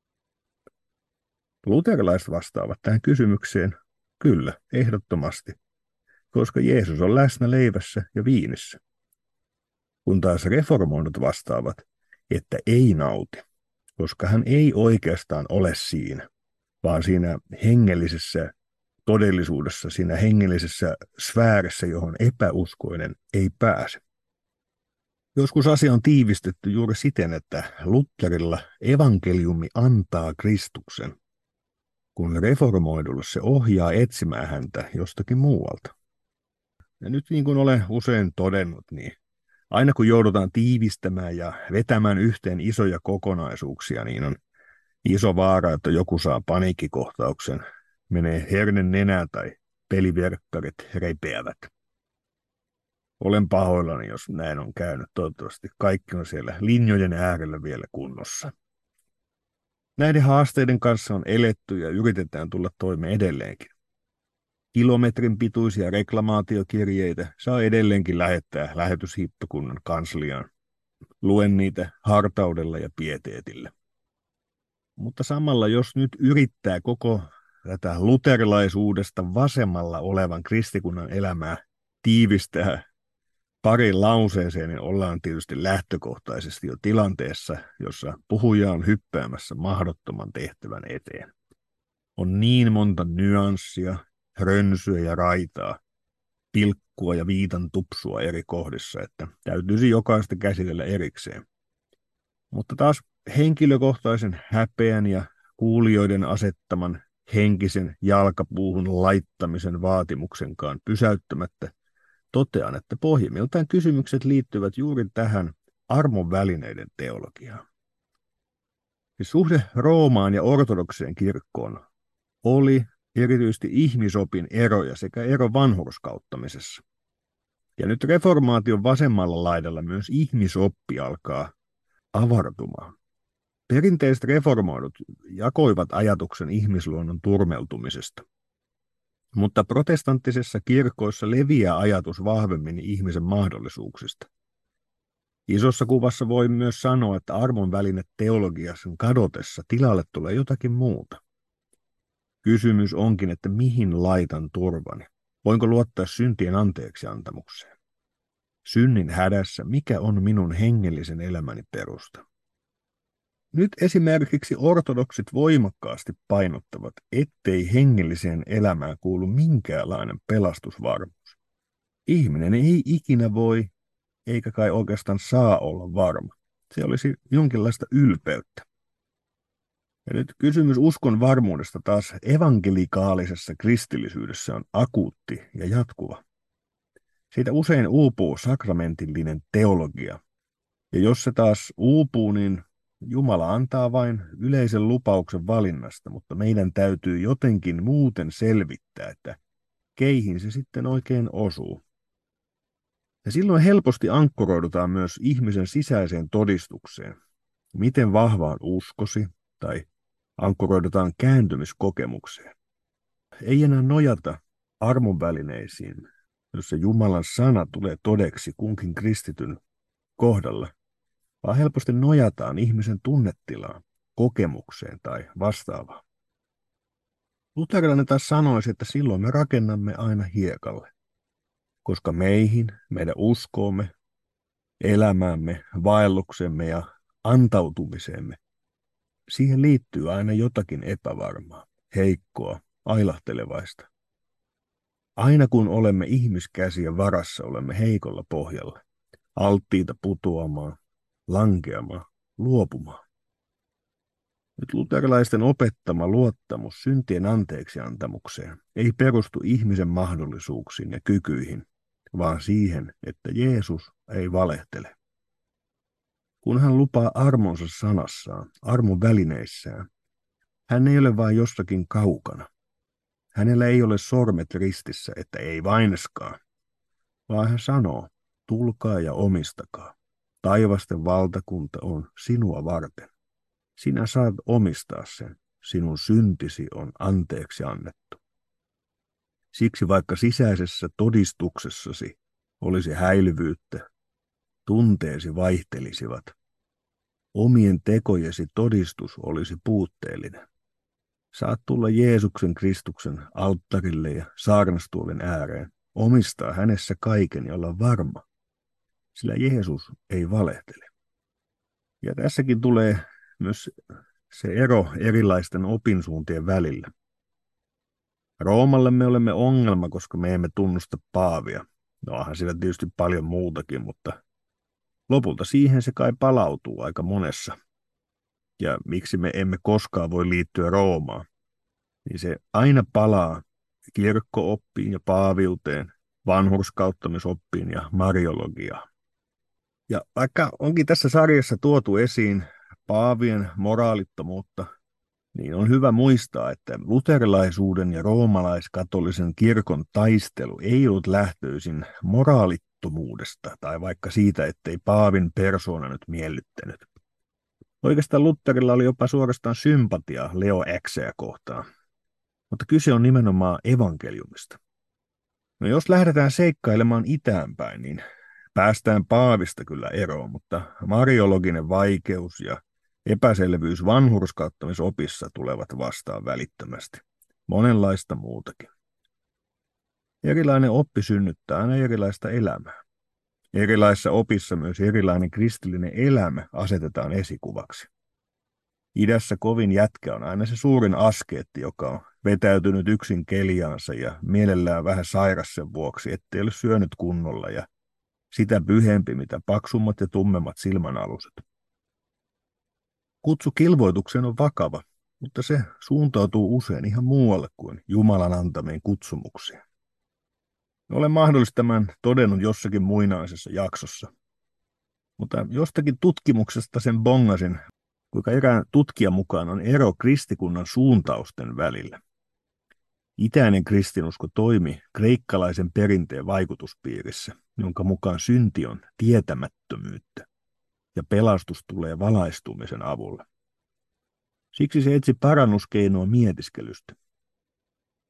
S1: Luterilaiset vastaavat tähän kysymykseen kyllä, ehdottomasti, koska Jeesus on läsnä leivässä ja viinissä. Kun taas reformoidut vastaavat, että ei nauti, koska hän ei oikeastaan ole siinä, vaan siinä hengellisessä todellisuudessa, siinä hengellisessä sfäärissä, johon epäuskoinen ei pääse. Joskus asia on tiivistetty juuri siten, että Lutherilla evankeliumi antaa Kristuksen, kun reformoidulle se ohjaa etsimään häntä jostakin muualta. Ja nyt niin kuin olen usein todennut, niin aina kun joudutaan tiivistämään ja vetämään yhteen isoja kokonaisuuksia, niin on iso vaara, että joku saa paniikkikohtauksen, menee herne nenään tai peliverkkarit repeävät. Olen pahoillani, jos näin on käynyt. Toivottavasti kaikki on siellä linjojen äärellä vielä kunnossa. Näiden haasteiden kanssa on eletty ja yritetään tulla toimeen edelleenkin. Kilometrin pituisia reklamaatiokirjeitä saa edelleenkin lähettää lähetyshiippakunnan kansliaan. Luen niitä hartaudella ja pieteetillä. Mutta samalla, jos nyt yrittää koko tätä luterilaisuudesta vasemmalla olevan kristikunnan elämää tiivistää parin lauseeseen, niin ollaan tietysti lähtökohtaisesti jo tilanteessa, jossa puhuja on hyppäämässä mahdottoman tehtävän eteen. On niin monta nyanssia, rönsyä ja raitaa, pilkkua ja viitan tupsua eri kohdissa, että täytyisi jokaista käsitellä erikseen. Mutta taas henkilökohtaisen häpeän ja kuulijoiden asettaman henkisen jalkapuuhun laittamisen vaatimuksenkaan pysäyttämättä totean, että pohjimmiltaan kysymykset liittyvät juuri tähän armon välineiden teologiaan. Suhde Roomaan ja ortodokseen kirkkoon oli erityisesti ihmisopin eroja sekä ero vanhurskauttamisessa. Ja nyt reformaation vasemmalla laidalla myös ihmisoppi alkaa avartumaan. Perinteiset reformoidut jakoivat ajatuksen ihmisluonnon turmeltumisesta. Mutta protestanttisessa kirkoissa leviää ajatus vahvemmin ihmisen mahdollisuuksista. Isossa kuvassa voi myös sanoa, että armon väline teologiassa kadotessa tilalle tulee jotakin muuta. Kysymys onkin, että mihin laitan turvani? Voinko luottaa syntien anteeksiantamukseen? Synnin hädässä, mikä on minun hengellisen elämäni perusta? Nyt esimerkiksi ortodoksit voimakkaasti painottavat, ettei hengelliseen elämään kuulu minkäänlainen pelastusvarmuus. Ihminen ei ikinä voi, eikä kai oikeastaan saa olla varma. Se olisi jonkinlaista ylpeyttä. Ja nyt kysymys uskon varmuudesta taas evankelikaalisessa kristillisyydessä on akuutti ja jatkuva. Siitä usein uupuu sakramentillinen teologia. Ja jos se taas uupuu, niin Jumala antaa vain yleisen lupauksen valinnasta, mutta meidän täytyy jotenkin muuten selvittää, että keihin se sitten oikein osuu. Ja silloin helposti ankkoroidutaan myös ihmisen sisäiseen todistukseen. Miten vahva on uskosi, tai ankkoroidutaan kääntymiskokemukseen. Ei enää nojata armon välineisiin, jossa Jumalan sana tulee todeksi kunkin kristityn kohdalla, vaan helposti nojataan ihmisen tunnetilaan, kokemukseen tai vastaavaan. Luterilainen taas sanoisi, että silloin me rakennamme aina hiekalle, koska meihin, meidän uskoomme, elämäämme, vaelluksemme ja antautumiseemme, siihen liittyy aina jotakin epävarmaa, heikkoa, ailahtelevaista. Aina kun olemme ihmiskäsien varassa, olemme heikolla pohjalla, alttiita putoamaan, lankeamaan, luopumaan. Nyt luterilaisten opettama luottamus syntien anteeksiantamukseen ei perustu ihmisen mahdollisuuksiin ja kykyihin, vaan siihen, että Jeesus ei valehtele. Kun hän lupaa armonsa sanassaan, armon välineissään, hän ei ole vain jossakin kaukana. Hänellä ei ole sormet ristissä, että ei vaineskaan, vaan hän sanoo, tulkaa ja omistakaa. Taivasten valtakunta on sinua varten. Sinä saat omistaa sen. Sinun syntisi on anteeksi annettu. Siksi vaikka sisäisessä todistuksessasi olisi häilyvyyttä, tunteesi vaihtelisivat, omien tekojesi todistus olisi puutteellinen. Saat tulla Jeesuksen Kristuksen alttarille ja saarnastuolin ääreen, omistaa hänessä kaiken ja olla varma, sillä Jeesus ei valehtele. Ja tässäkin tulee myös se ero erilaisten opinsuuntien välillä. Roomalle me olemme ongelma, koska me emme tunnusta paavia. No onhan sillä tietysti paljon muutakin, mutta lopulta siihen se kai palautuu aika monessa. Ja miksi me emme koskaan voi liittyä Roomaan, niin se aina palaa kirkko-oppiin ja paaviuteen, vanhurskauttamisoppiin ja mariologiaan. Ja vaikka onkin tässä sarjassa tuotu esiin paavien moraalittomuutta, niin on hyvä muistaa, että luterilaisuuden ja roomalaiskatolisen kirkon taistelu ei ollut lähtöisin moraalittomuudesta tai vaikka siitä, ettei paavin persoona nyt miellyttänyt. Oikeastaan Lutherilla oli jopa suorastaan sympatia Leo X:ää kohtaan, mutta kyse on nimenomaan evankeliumista. No jos lähdetään seikkailemaan itäänpäin, niin päästään paavista kyllä eroon, mutta mariologinen vaikeus ja epäselvyys vanhurskauttamisopissa tulevat vastaan välittömästi. Monenlaista muutakin. Erilainen oppi synnyttää aina erilaista elämää. Erilaisessa opissa myös erilainen kristillinen elämä asetetaan esikuvaksi. Idässä kovin jätkä on aina se suurin askeetti, joka on vetäytynyt yksin keljaansa ja mielellään vähän sairas sen vuoksi, ettei ole syönyt kunnolla ja sitä pyhempi, mitä paksummat ja tummemmat silmänaluset. Kutsu kilvoitukseen on vakava, mutta se suuntautuu usein ihan muualle kuin Jumalan antamiin kutsumuksiin. Olen mahdollisesti tämän todennut jossakin muinaisessa jaksossa, mutta jostakin tutkimuksesta sen bongasin, kuinka erään tutkijan mukaan on ero kristikunnan suuntausten välillä. Itäinen kristinusko toimi kreikkalaisen perinteen vaikutuspiirissä, jonka mukaan synti on tietämättömyyttä ja pelastus tulee valaistumisen avulla. Siksi se etsi parannuskeinoa mietiskelystä.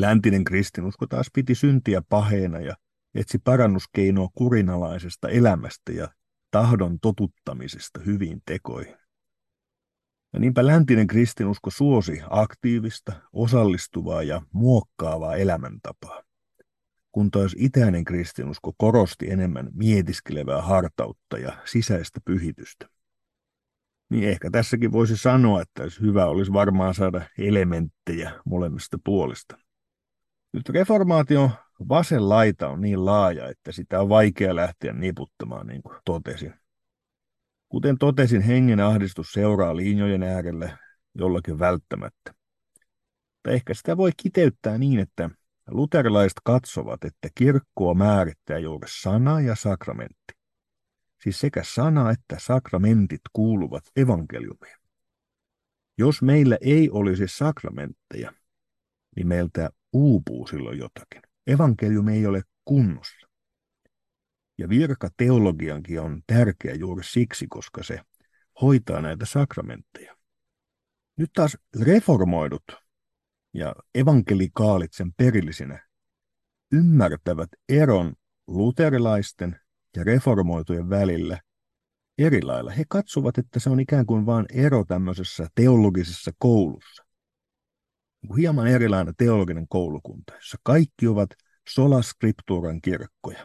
S1: Läntinen kristinusko taas piti syntiä paheena ja etsi parannuskeinoa kurinalaisesta elämästä ja tahdon totuttamisesta hyviin tekoihin. Ja niinpä läntinen kristinusko suosi aktiivista, osallistuvaa ja muokkaavaa elämäntapaa, kun taas itäinen kristinusko korosti enemmän mietiskelevää hartautta ja sisäistä pyhitystä. Niin ehkä tässäkin voisi sanoa, että hyvä olisi varmaan saada elementtejä molemmista puolista. Nyt reformaation vasen laita on niin laaja, että sitä on vaikea lähteä niputtamaan, niin kuin totesin. Kuten totesin, hengen ahdistus seuraa linjojen äärellä jollakin välttämättä. Tai ehkä sitä voi kiteyttää niin, että luterilaiset katsovat, että kirkkoa määrittää juuri sana ja sakramentti. Siis sekä sana että sakramentit kuuluvat evankeliumiin. Jos meillä ei olisi sakramentteja, niin meiltä uupuu silloin jotakin. Evankeliumi ei ole kunnossa. Ja virkateologiankin on tärkeä juuri siksi, koska se hoitaa näitä sakramentteja. Nyt taas reformoidut ja evankelikaalit sen perillisinä ymmärtävät eron luterilaisten ja reformoitujen välillä eri lailla. He katsovat, että se on ikään kuin vain ero tämmöisessä teologisessa koulussa. Hieman erilainen teologinen koulukunta, jossa kaikki ovat sola scripturan kirkkoja.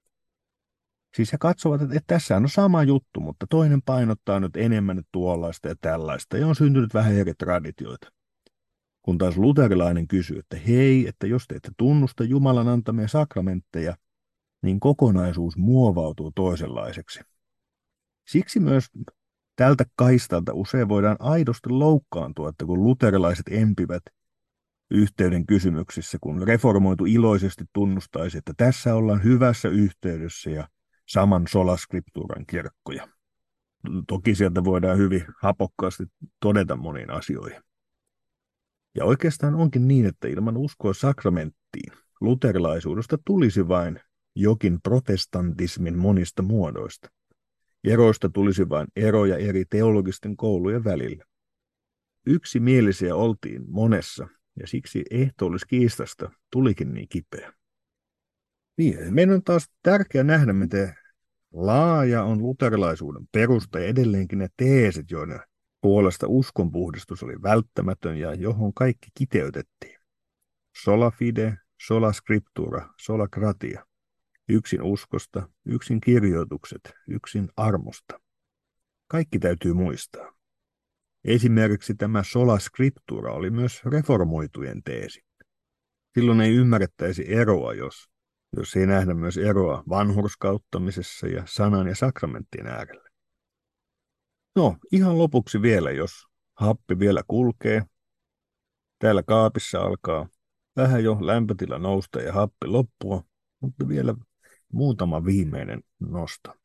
S1: Siis he katsovat, että tässä on sama juttu, mutta toinen painottaa nyt enemmän tuollaista ja tällaista, ja on syntynyt vähän eri traditioita. Kun taas luterilainen kysyy, että hei, että jos te ette tunnusta Jumalan antamia sakramentteja, niin kokonaisuus muovautuu toisenlaiseksi. Siksi myös tältä kaistalta usein voidaan aidosti loukkaantua, että kun luterilaiset empivät yhteyden kysymyksissä, kun reformoitu iloisesti tunnustaisi, että tässä ollaan hyvässä yhteydessä ja saman sola scripturan kirkkoja. Toki sieltä voidaan hyvin hapokkaasti todeta moniin asioihin. Ja oikeastaan onkin niin, että ilman uskoa sakramenttiin luterilaisuudesta tulisi vain jokin protestantismin monista muodoista. Eroista tulisi vain eroja eri teologisten koulujen välillä. Yksimielisiä oltiin monessa, ja siksi ehtoolliskiistasta tulikin niin kipeä. Niin, meidän on taas tärkeää nähdä, miten laaja on luterilaisuuden perusta ja edelleenkin ne teesit, joiden puolesta uskonpuhdistus oli välttämätön ja johon kaikki kiteytettiin. Sola fide, sola scriptura, sola gratia. Yksin uskosta, yksin kirjoitukset, yksin armosta. Kaikki täytyy muistaa. Esimerkiksi tämä sola scriptura oli myös reformoitujen teesi. Silloin ei ymmärrettäisi eroa, jos ei nähdä myös eroa vanhurskauttamisessa ja sanan ja sakramenttien äärellä. No, ihan lopuksi vielä, jos happi vielä kulkee. Täällä kaapissa alkaa vähän jo lämpötila nousta ja happi loppua, mutta vielä muutama viimeinen nosto.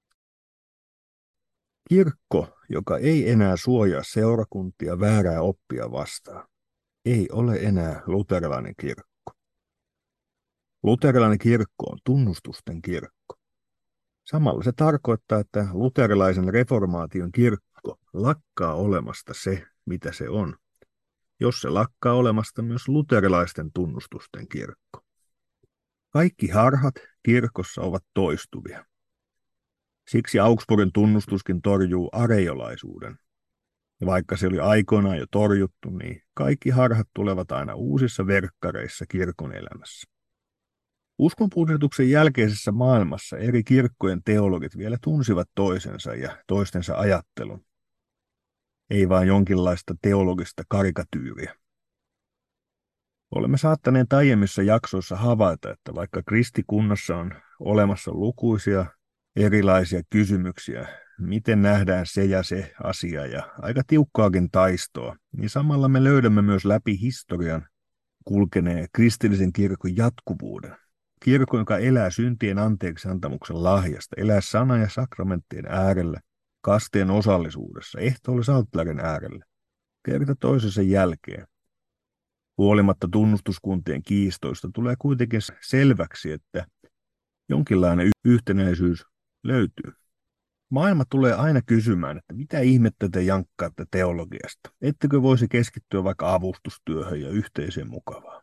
S1: Kirkko, joka ei enää suojaa seurakuntia väärää oppia vastaan, ei ole enää luterilainen kirkko. Luterilainen kirkko on tunnustusten kirkko. Samalla se tarkoittaa, että luterilaisen reformaation kirkko lakkaa olemasta se, mitä se on, jos se lakkaa olemasta myös luterilaisten tunnustusten kirkko. Kaikki harhat kirkossa ovat toistuvia. Siksi Augsburgin tunnustuskin torjuu areiolaisuuden. Ja vaikka se oli aikoinaan jo torjuttu, niin kaikki harhat tulevat aina uusissa verkkareissa kirkon elämässä. Uskonpuhdistuksen jälkeisessä maailmassa eri kirkkojen teologit vielä tunsivat toisensa ja toistensa ajattelun. Ei vain jonkinlaista teologista karikatyyriä. Olemme saattaneet aiemmissa jaksoissa havaita, että vaikka kristikunnassa on olemassa lukuisia erilaisia kysymyksiä, miten nähdään se ja se asia ja aika tiukkaakin taistoa, niin samalla me löydämme myös läpi historian kulkeneen kristillisen kirkon jatkuvuuden. Kirkko, joka elää syntien anteeksi antamuksen lahjasta, elää sana- ja sakramenttien äärellä, kasteen osallisuudessa, ehtoollisalttarin äärellä, kerta toisensa jälkeen. Huolimatta tunnustuskuntien kiistoista tulee kuitenkin selväksi, että jonkinlainen yhtenäisyys löytyy. Maailma tulee aina kysymään, että mitä ihmettä te jankkaatte teologiasta? Ettekö voisi keskittyä vaikka avustustyöhön ja yhteiseen mukavaan?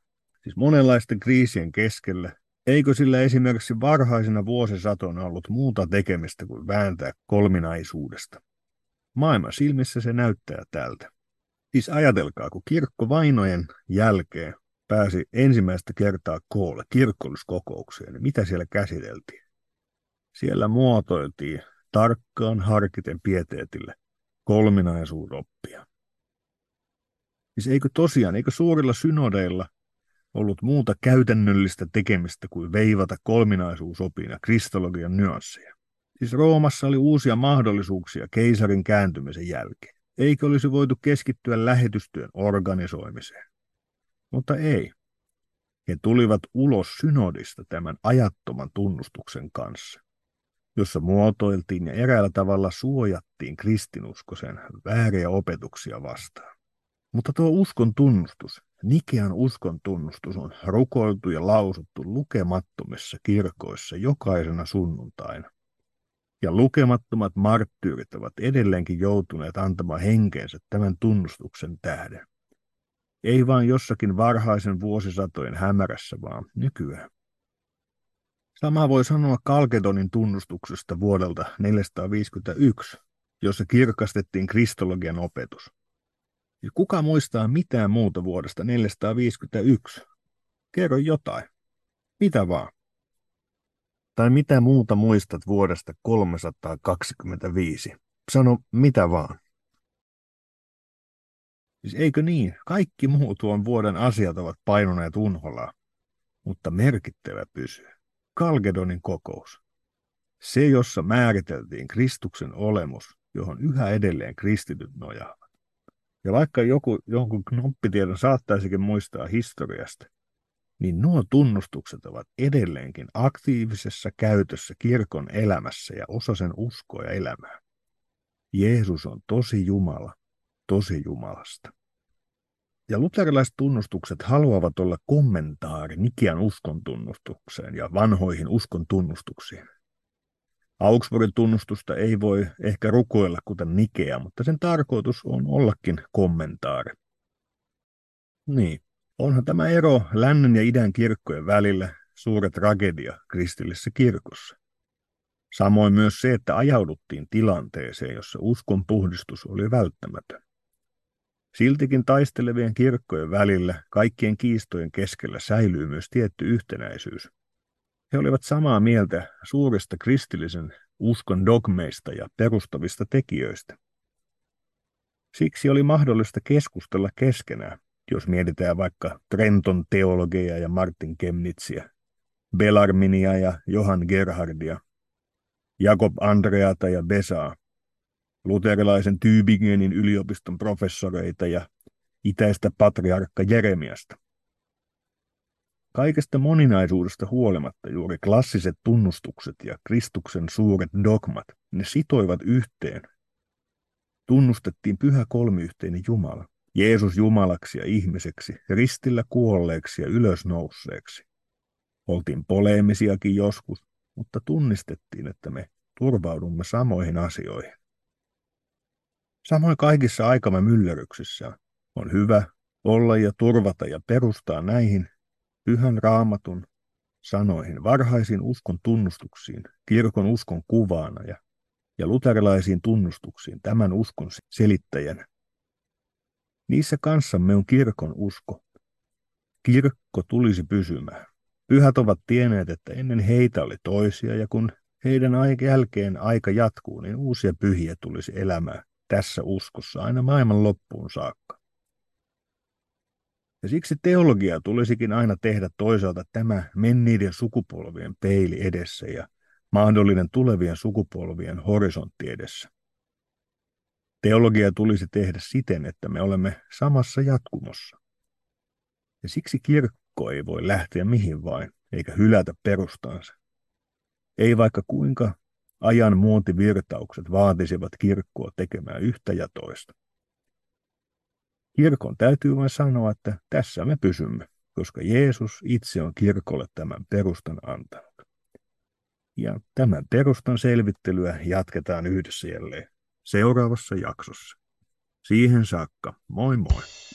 S1: Siis monenlaisten kriisien keskellä. Eikö sillä esimerkiksi varhaisena vuosisatoina ollut muuta tekemistä kuin vääntää kolminaisuudesta? Maailman silmissä se näyttää tältä. Siis ajatelkaa, kun kirkko vainojen jälkeen pääsi ensimmäistä kertaa koolle kirkolliskokoukseen, niin mitä siellä käsiteltiin? Siellä muotoiltiin tarkkaan harkiten pieteetille kolminaisuusoppia. Siis eikö suurilla synodeilla ollut muuta käytännöllistä tekemistä kuin veivata kolminaisuusopin ja kristologian nyansseja? Siis Roomassa oli uusia mahdollisuuksia keisarin kääntymisen jälkeen. Eikö olisi voitu keskittyä lähetystyön organisoimiseen? Mutta ei. He tulivat ulos synodista tämän ajattoman tunnustuksen kanssa, jossa muotoiltiin ja eräällä tavalla suojattiin kristinuskoisen vääriä opetuksia vastaan. Mutta tuo uskon tunnustus, Nikean uskon tunnustus on rukoiltu ja lausuttu lukemattomissa kirkoissa jokaisena sunnuntaina. Ja lukemattomat marttyyrit ovat edelleenkin joutuneet antamaan henkeensä tämän tunnustuksen tähden. Ei vain jossakin varhaisen vuosisatojen hämärässä, vaan nykyään. Sama voi sanoa Kalkedonin tunnustuksesta vuodelta 451, jossa kirkastettiin kristologian opetus. Ja kuka muistaa mitään muuta vuodesta 451? Kerro jotain. Mitä vaan. Tai mitä muuta muistat vuodesta 325? Sano mitä vaan. Siis eikö niin? Kaikki muut tuon vuoden asiat ovat painuneet unholaan, mutta merkittävä pysyy. Kalkedonin kokous. Se, jossa määriteltiin Kristuksen olemus, johon yhä edelleen kristityt nojaavat. Ja vaikka jonkun knoppitiedon saattaisikin muistaa historiasta, niin nuo tunnustukset ovat edelleenkin aktiivisessa käytössä kirkon elämässä ja osa sen uskoa ja elämää. Jeesus on tosi Jumala, tosi Jumalasta. Ja luterilaiset tunnustukset haluavat olla kommentaari Nikean uskon tunnustukseen ja vanhoihin uskon tunnustuksiin. Augsburgin tunnustusta ei voi ehkä rukoilla kuten Nikea, mutta sen tarkoitus on ollakin kommentaari. Niin, onhan tämä ero lännen ja idän kirkkojen välillä suuri tragedia kristillisessä kirkossa. Samoin myös se, että ajauduttiin tilanteeseen, jossa uskon puhdistus oli välttämätön. Siltikin taistelevien kirkkojen välillä kaikkien kiistojen keskellä säilyy myös tietty yhtenäisyys. He olivat samaa mieltä suurista kristillisen uskon dogmeista ja perustavista tekijöistä. Siksi oli mahdollista keskustella keskenään, jos mietitään vaikka Trenton teologia ja Martin Chemnitzia, Bellarminia ja Johann Gerhardia, Jakob Andreata ja Besaa, luterilaisen Tübingenin yliopiston professoreita ja itäistä patriarkka Jeremiasta. Kaikesta moninaisuudesta huolimatta juuri klassiset tunnustukset ja Kristuksen suuret dogmat, ne sitoivat yhteen. Tunnustettiin pyhä kolmiyhteinen Jumala, Jeesus Jumalaksi ja ihmiseksi, ristillä kuolleeksi ja ylösnousseeksi. Oltiin poleemisiakin joskus, mutta tunnistettiin, että me turvaudumme samoihin asioihin. Samoin kaikissa aikamme myllerryksissä on hyvä olla ja turvata ja perustaa näihin pyhän Raamatun sanoihin, varhaisiin uskon tunnustuksiin, kirkon uskon kuvaana ja luterilaisiin tunnustuksiin tämän uskon selittäjänä. Niissä kanssamme on kirkon usko. Kirkko tulisi pysymään. Pyhät ovat tienneet, että ennen heitä oli toisia, ja kun heidän jälkeen aika jatkuu, niin uusia pyhiä tulisi elämään tässä uskossa aina maailman loppuun saakka. Ja siksi teologia tulisikin aina tehdä toisaalta tämä menneiden sukupolvien peili edessä ja mahdollinen tulevien sukupolvien horisontti edessä. Teologia tulisi tehdä siten, että me olemme samassa jatkumossa. Ja siksi kirkko ei voi lähteä mihin vain, eikä hylätä perustansa. Ei vaikka kuinka ajan muotivirtaukset vaatisivat kirkkoa tekemään yhtä ja toista. Kirkon täytyy vain sanoa, että tässä me pysymme, koska Jeesus itse on kirkolle tämän perustan antanut. Ja tämän perustan selvittelyä jatketaan yhdessä jälleen seuraavassa jaksossa. Siihen saakka, moi moi!